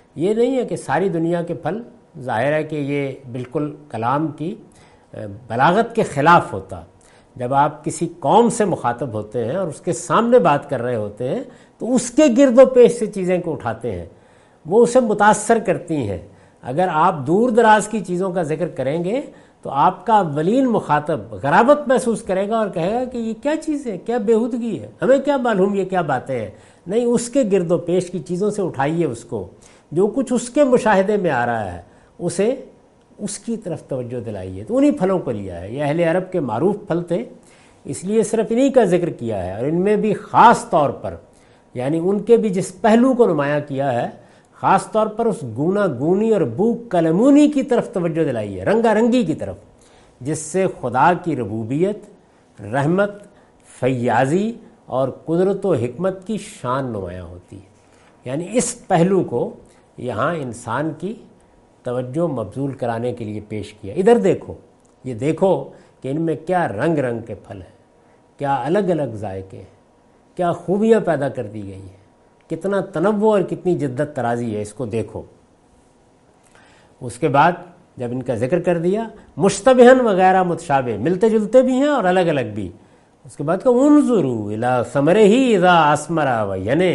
یہ نہیں ہے کہ ساری دنیا کے پھل، ظاہر ہے کہ یہ بالکل کلام کی بلاغت کے خلاف ہوتا۔ جب آپ کسی قوم سے مخاطب ہوتے ہیں اور اس کے سامنے بات کر رہے ہوتے ہیں تو اس کے گرد و پیش سے چیزیں کو اٹھاتے ہیں، وہ اسے متاثر کرتی ہیں۔ اگر آپ دور دراز کی چیزوں کا ذکر کریں گے تو آپ کا اولین مخاطب غرابت محسوس کرے گا اور کہے گا کہ یہ کیا چیز ہے، کیا بےہودگی ہے، ہمیں کیا معلوم یہ کیا باتیں ہیں۔ نہیں، اس کے گرد و پیش کی چیزوں سے اٹھائیے اس کو، جو کچھ اس کے مشاہدے میں آ رہا ہے اسے اس کی طرف توجہ دلائیے۔ تو انہی پھلوں کو لیا ہے، یہ اہل عرب کے معروف پھل تھے، اس لیے صرف انہی کا ذکر کیا ہے، اور ان میں بھی خاص طور پر یعنی ان کے بھی جس پہلو کو نمایاں کیا ہے، خاص طور پر اس گونا گونی اور بوک کلمونی کی طرف توجہ دلائی ہے، رنگا رنگی کی طرف، جس سے خدا کی ربوبیت، رحمت، فیاضی اور قدرت و حکمت کی شان نمایاں ہوتی ہے۔ یعنی اس پہلو کو یہاں انسان کی توجہ مبذول کرانے کے لیے پیش کیا۔ ادھر دیکھو، یہ دیکھو کہ ان میں کیا رنگ رنگ کے پھل ہیں، کیا الگ الگ ذائقے ہیں، کیا خوبیاں پیدا کر دی گئی ہیں، کتنا تنوع اور کتنی جدت ترازی ہے، اس کو دیکھو۔ اس کے بعد جب ان کا ذکر کر دیا، مشتبہن وغیرہ متشابہ، ملتے جلتے بھی ہیں اور الگ الگ بھی۔ اس کے بعد کہ انظروا الی ثمرہ اذا اثمر وینع،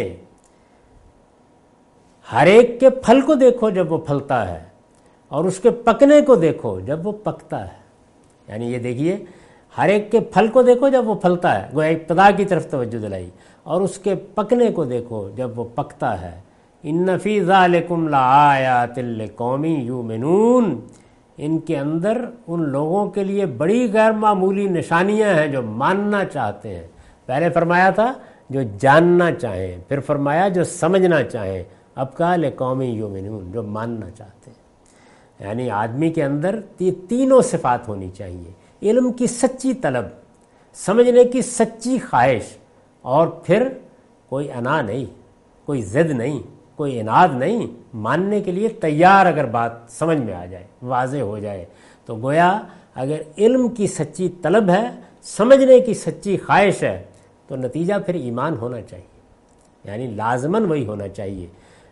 ہر ایک کے پھل کو دیکھو جب وہ پھلتا ہے، اور اس کے پکنے کو دیکھو جب وہ پکتا ہے۔ یعنی یہ دیکھیے، ہر ایک کے پھل کو دیکھو جب وہ پھلتا ہے، گویا ابتدا کی طرف توجہ دلائی، اور اس کے پکنے کو دیکھو جب وہ پکتا ہے۔ ان فی ذالکم لآیات لقوم یؤمنون، ان کے اندر ان لوگوں کے لیے بڑی غیر معمولی نشانیاں ہیں جو ماننا چاہتے ہیں۔ پہلے فرمایا تھا جو جاننا چاہیں، پھر فرمایا جو سمجھنا چاہیں، اب کہا لقوم یؤمنون، جو ماننا چاہتے ہیں۔ یعنی آدمی کے اندر یہ تینوں صفات ہونی چاہیے: علم کی سچی طلب، سمجھنے کی سچی خواہش، اور پھر کوئی انا نہیں، کوئی ضد نہیں، کوئی اناد نہیں، ماننے کے لیے تیار۔ اگر بات سمجھ میں آ جائے، واضح ہو جائے، تو گویا اگر علم کی سچی طلب ہے، سمجھنے کی سچی خواہش ہے، تو نتیجہ پھر ایمان ہونا چاہیے، یعنی لازماً وہی ہونا چاہیے۔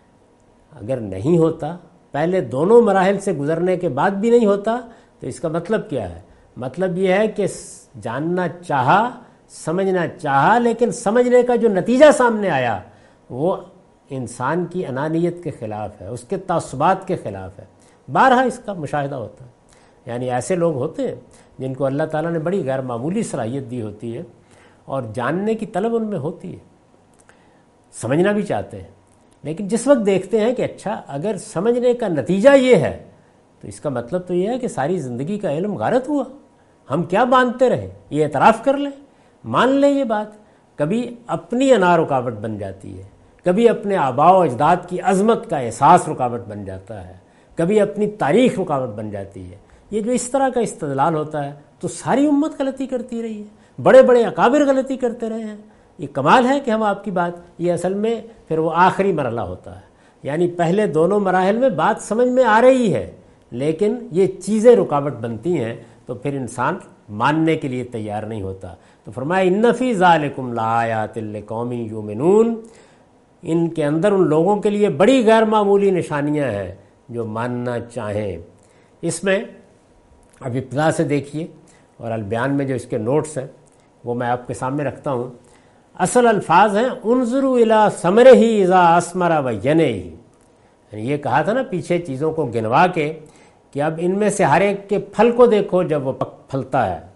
اگر نہیں ہوتا، پہلے دونوں مراحل سے گزرنے کے بعد بھی نہیں ہوتا، تو اس کا مطلب کیا ہے؟ مطلب یہ ہے کہ جاننا چاہا، سمجھنا چاہا، لیکن سمجھنے کا جو نتیجہ سامنے آیا وہ انسان کی انانیت کے خلاف ہے، اس کے تعصبات کے خلاف ہے۔ بارہا اس کا مشاہدہ ہوتا ہے۔ یعنی ایسے لوگ ہوتے ہیں جن کو اللہ تعالیٰ نے بڑی غیر معمولی صلاحیت دی ہوتی ہے، اور جاننے کی طلب ان میں ہوتی ہے، سمجھنا بھی چاہتے ہیں، لیکن جس وقت دیکھتے ہیں کہ اچھا اگر سمجھنے کا نتیجہ یہ ہے تو اس کا مطلب تو یہ ہے کہ ساری زندگی کا علم غارت ہوا، ہم کیا مانتے رہے، یہ اعتراف کر لیں، مان لیں یہ بات۔ کبھی اپنی انا رکاوٹ بن جاتی ہے، کبھی اپنے آباء و اجداد کی عظمت کا احساس رکاوٹ بن جاتا ہے، کبھی اپنی تاریخ رکاوٹ بن جاتی ہے۔ یہ جو اس طرح کا استدلال ہوتا ہے تو ساری امت غلطی کرتی رہی ہے، بڑے بڑے اکابر غلطی کرتے رہے ہیں۔ یہ کمال ہے کہ ہم آپ کی بات، یہ اصل میں پھر وہ آخری مرحلہ ہوتا ہے۔ یعنی پہلے دونوں مراحل میں بات سمجھ میں آ رہی ہے، لیکن یہ چیزیں رکاوٹ بنتی ہیں، تو پھر انسان ماننے کے لیے تیار نہیں ہوتا۔ تو فرمایا ان فی ذالکم لآیات لقوم یؤمنون، ان کے اندر ان لوگوں کے لیے بڑی غیر معمولی نشانیاں ہیں جو ماننا چاہیں۔ اس میں اب ابتدا سے دیکھیے، اور البیان میں جو اس کے نوٹس ہیں وہ میں آپ کے سامنے رکھتا ہوں۔ اصل الفاظ ہیں انظروا الی ثمرہ اذا اثمر وینع، یعنی یہ کہا تھا نا پیچھے چیزوں کو گنوا کے کہ اب ان میں سے ہر ایک کے پھل کو دیکھو جب وہ پھلتا ہے۔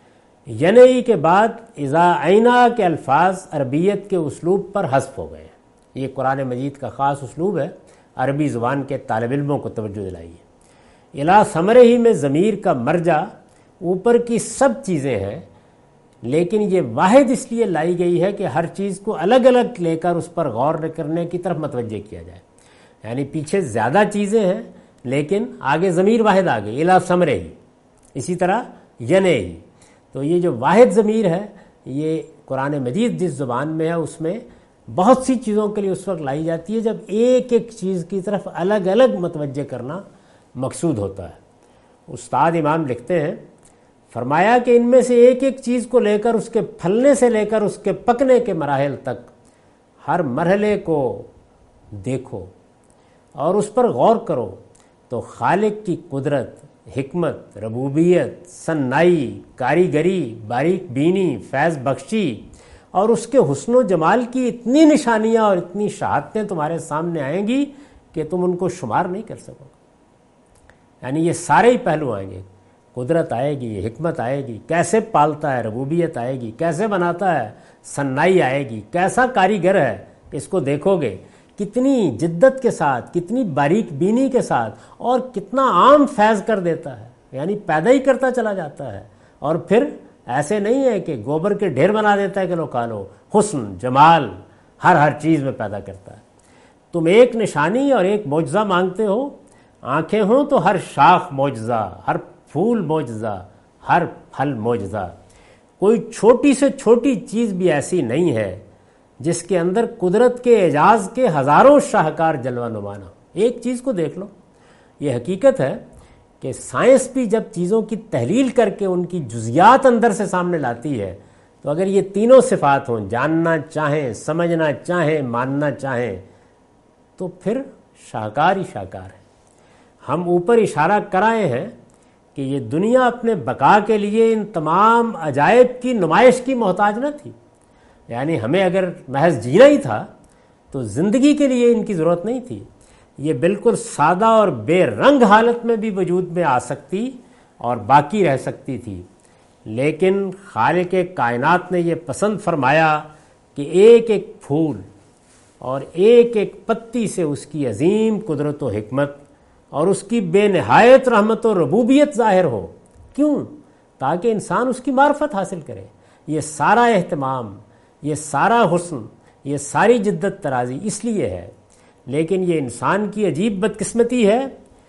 ینع کے بعد اذا عینا کے الفاظ عربیت کے اسلوب پر حذف ہو گئے ہیں۔ یہ قرآن مجید کا خاص اسلوب ہے، عربی زبان کے طالب علموں کو توجہ دلائیے۔ الی ثمرہ میں ضمیر کا مرجع اوپر کی سب چیزیں ہیں، لیکن یہ واحد اس لیے لائی گئی ہے کہ ہر چیز کو الگ الگ لے کر اس پر غور کرنے کی طرف متوجہ کیا جائے۔ یعنی پیچھے زیادہ چیزیں ہیں لیکن آگے ضمیر واحد آ گئی، الی ثمرہ، اسی طرح ینع۔ تو یہ جو واحد ضمیر ہے یہ قرآن مجید جس زبان میں ہے اس میں بہت سی چیزوں کے لیے اس وقت لائی جاتی ہے جب ایک ایک چیز کی طرف الگ الگ متوجہ کرنا مقصود ہوتا ہے۔ استاد امام لکھتے ہیں، فرمایا کہ ان میں سے ایک ایک چیز کو لے کر اس کے پھلنے سے لے کر اس کے پکنے کے مراحل تک ہر مرحلے کو دیکھو، اور اس پر غور کرو تو خالق کی قدرت، حکمت، ربوبیت، ثنائی، کاریگری، باریک بینی، فیض بخشی اور اس کے حسن و جمال کی اتنی نشانیاں اور اتنی شہادتیں تمہارے سامنے آئیں گی کہ تم ان کو شمار نہیں کر سکو گے۔ یعنی یہ سارے ہی پہلو آئیں گے، قدرت آئے گی، حکمت آئے گی، کیسے پالتا ہے، ربوبیت آئے گی، کیسے بناتا ہے، ثنائی آئے گی، کیسا کاریگر ہے اس کو دیکھو گے، کتنی جدت کے ساتھ، کتنی باریک بینی کے ساتھ، اور کتنا عام فیض کر دیتا ہے، یعنی پیدا ہی کرتا چلا جاتا ہے۔ اور پھر ایسے نہیں ہے کہ گوبر کے ڈھیر بنا دیتا ہے کہ لو کھا لو، حسن، جمال ہر ہر چیز میں پیدا کرتا ہے۔ تم ایک نشانی اور ایک معجزہ مانگتے ہو، آنکھیں ہوں تو ہر شاخ معجزہ، ہر پھول معجزہ، ہر پھل معجزہ۔ کوئی چھوٹی سے چھوٹی چیز بھی ایسی نہیں ہے جس کے اندر قدرت کے اعجاز کے ہزاروں شاہکار جلوہ نمانا۔ ایک چیز کو دیکھ لو، یہ حقیقت ہے کہ سائنس بھی جب چیزوں کی تحلیل کر کے ان کی جزیات اندر سے سامنے لاتی ہے تو اگر یہ تینوں صفات ہوں، جاننا چاہیں، سمجھنا چاہیں، ماننا چاہیں، تو پھر شاہکار ہی شاہکار ہے۔ ہم اوپر اشارہ کرائے ہیں کہ یہ دنیا اپنے بقا کے لیے ان تمام عجائب کی نمائش کی محتاج نہ تھی، یعنی ہمیں اگر محض جینا ہی تھا تو زندگی کے لیے ان کی ضرورت نہیں تھی، یہ بالکل سادہ اور بے رنگ حالت میں بھی وجود میں آ سکتی اور باقی رہ سکتی تھی، لیکن خالق کائنات نے یہ پسند فرمایا کہ ایک ایک پھول اور ایک ایک پتی سے اس کی عظیم قدرت و حکمت اور اس کی بے نہایت رحمت و ربوبیت ظاہر ہو۔ کیوں؟ تاکہ انسان اس کی معرفت حاصل کرے۔ یہ سارا اہتمام، یہ سارا حسن، یہ ساری جدت ترازی اس لیے ہے۔ لیکن یہ انسان کی عجیب بدقسمتی ہے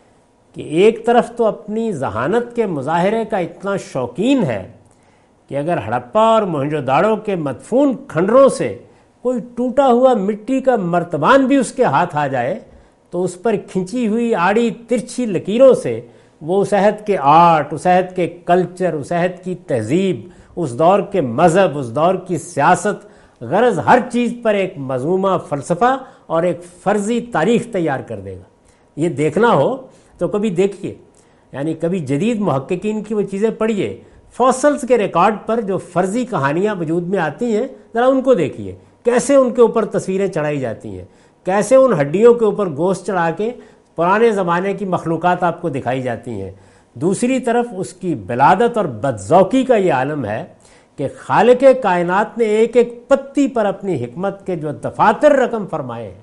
کہ ایک طرف تو اپنی ذہانت کے مظاہرے کا اتنا شوقین ہے کہ اگر ہڑپا اور موہنجو داڑو کے مدفون کھنڈروں سے کوئی ٹوٹا ہوا مٹی کا مرتبان بھی اس کے ہاتھ آ جائے تو اس پر کھنچی ہوئی آڑی ترچھی لکیروں سے وہ اس عہد کے آرٹ، اس عہد کے کلچر، اس عہد کی تہذیب، اس دور کے مذہب، اس دور کی سیاست، غرض ہر چیز پر ایک منظومہ فلسفہ اور ایک فرضی تاریخ تیار کر دے گا۔ یہ دیکھنا ہو تو کبھی دیکھیے، یعنی کبھی جدید محققین کی وہ چیزیں پڑھیے، فوسلز کے ریکارڈ پر جو فرضی کہانیاں وجود میں آتی ہیں ذرا ان کو دیکھیے، کیسے ان کے اوپر تصویریں چڑھائی جاتی ہیں، کیسے ان ہڈیوں کے اوپر گوشت چڑھا کے پرانے زمانے کی مخلوقات آپ کو دکھائی جاتی ہیں۔ دوسری طرف اس کی بلادت اور بدذوقی کا یہ عالم ہے کہ خالق کائنات نے ایک ایک پتی پر اپنی حکمت کے جو دفاتر رقم فرمائے ہیں،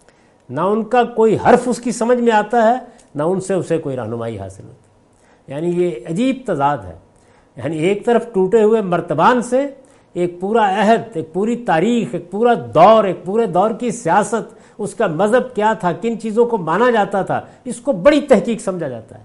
نہ ان کا کوئی حرف اس کی سمجھ میں آتا ہے، نہ ان سے اسے کوئی رہنمائی حاصل ہوتی۔ یعنی یہ عجیب تضاد ہے، یعنی ایک طرف ٹوٹے ہوئے مرتبان سے ایک پورا عہد، ایک پوری تاریخ، ایک پورا دور، ایک پورے دور کی سیاست، اس کا مذہب کیا تھا، کن چیزوں کو مانا جاتا تھا، اس کو بڑی تحقیق سمجھا جاتا ہے۔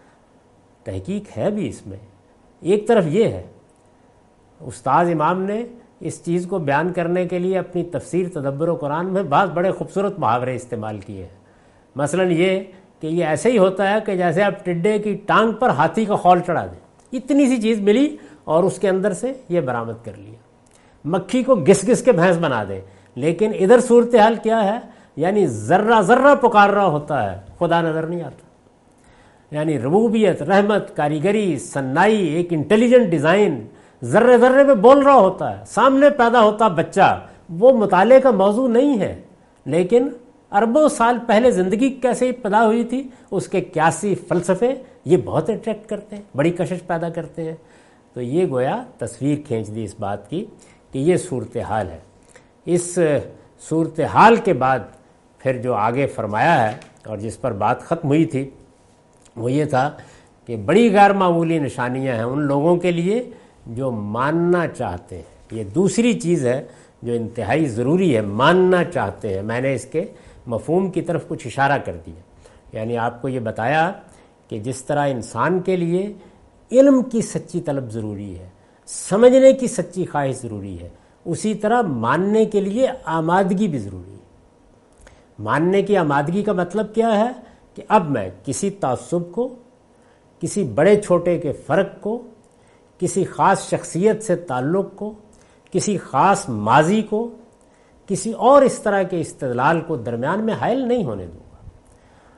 تحقیق ہے بھی اس میں، ایک طرف یہ ہے۔ استاد امام نے اس چیز کو بیان کرنے کے لیے اپنی تفسیر تدبر و قرآن میں بعض بڑے خوبصورت محاورے استعمال کیے ہیں۔ مثلا یہ کہ یہ ایسے ہی ہوتا ہے کہ جیسے آپ ٹڈے کی ٹانگ پر ہاتھی کا خول چڑھا دیں، اتنی سی چیز ملی اور اس کے اندر سے یہ برآمد کر لیا۔ مکھی کو گھس گھس کے بھینس بنا دیں، لیکن ادھر صورتحال کیا ہے، یعنی ذرہ ذرہ پکار رہا ہوتا ہے، خدا نظر نہیں آتا۔ یعنی ربوبیت، رحمت، کاریگری، صنائی، ایک انٹیلیجنٹ ڈیزائن ذرے ذرے میں بول رہا ہوتا ہے، سامنے پیدا ہوتا بچہ، وہ مطالعے کا موضوع نہیں ہے، لیکن اربوں سال پہلے زندگی کیسے پیدا ہوئی تھی، اس کے قیاسی فلسفے یہ بہت اٹریکٹ کرتے ہیں، بڑی کشش پیدا کرتے ہیں۔ تو یہ گویا تصویر کھینچ دی اس بات کی کہ یہ صورتحال ہے۔ اس صورتحال کے بعد پھر جو آگے فرمایا ہے اور جس پر بات ختم ہوئی تھی وہ یہ تھا کہ بڑی غیر معمولی نشانیاں ہیں ان لوگوں کے لیے جو ماننا چاہتے ہیں۔ یہ دوسری چیز ہے جو انتہائی ضروری ہے، ماننا چاہتے ہیں۔ میں نے اس کے مفہوم کی طرف کچھ اشارہ کر دیا، یعنی آپ کو یہ بتایا کہ جس طرح انسان کے لیے علم کی سچی طلب ضروری ہے، سمجھنے کی سچی خواہش ضروری ہے، اسی طرح ماننے کے لیے آمادگی بھی ضروری ہے۔ ماننے کی آمادگی کا مطلب کیا ہے کہ اب میں کسی تعصب کو، کسی بڑے چھوٹے کے فرق کو، کسی خاص شخصیت سے تعلق کو، کسی خاص ماضی کو، کسی اور اس طرح کے استدلال کو درمیان میں حائل نہیں ہونے دوں گا۔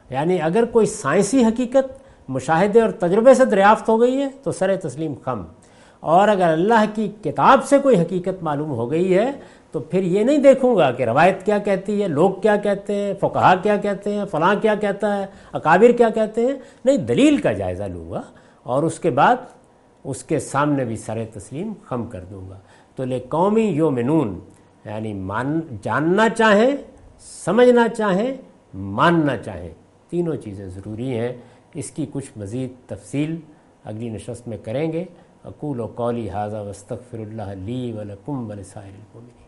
یعنی اگر کوئی سائنسی حقیقت مشاہدے اور تجربے سے دریافت ہو گئی ہے تو سر تسلیم خم، اور اگر اللہ کی کتاب سے کوئی حقیقت معلوم ہو گئی ہے تو پھر یہ نہیں دیکھوں گا کہ روایت کیا کہتی ہے، لوگ کیا کہتے ہیں، فقہا کیا کہتے ہیں، فلاں کیا کہتا ہے، اکابر کیا کہتے ہیں، نہیں، دلیل کا جائزہ لوں گا اور اس کے بعد اس کے سامنے بھی سر تسلیم خم کر دوں گا۔ تو لے قومی یومنون، یعنی مان جاننا چاہیں، سمجھنا چاہیں، ماننا چاہیں، تینوں چیزیں ضروری ہیں۔ اس کی کچھ مزید تفصیل اگلی نشست میں کریں گے۔ اقول قولی ھذا واستغفر اللہ لی ولکم ولسائر المؤمنین۔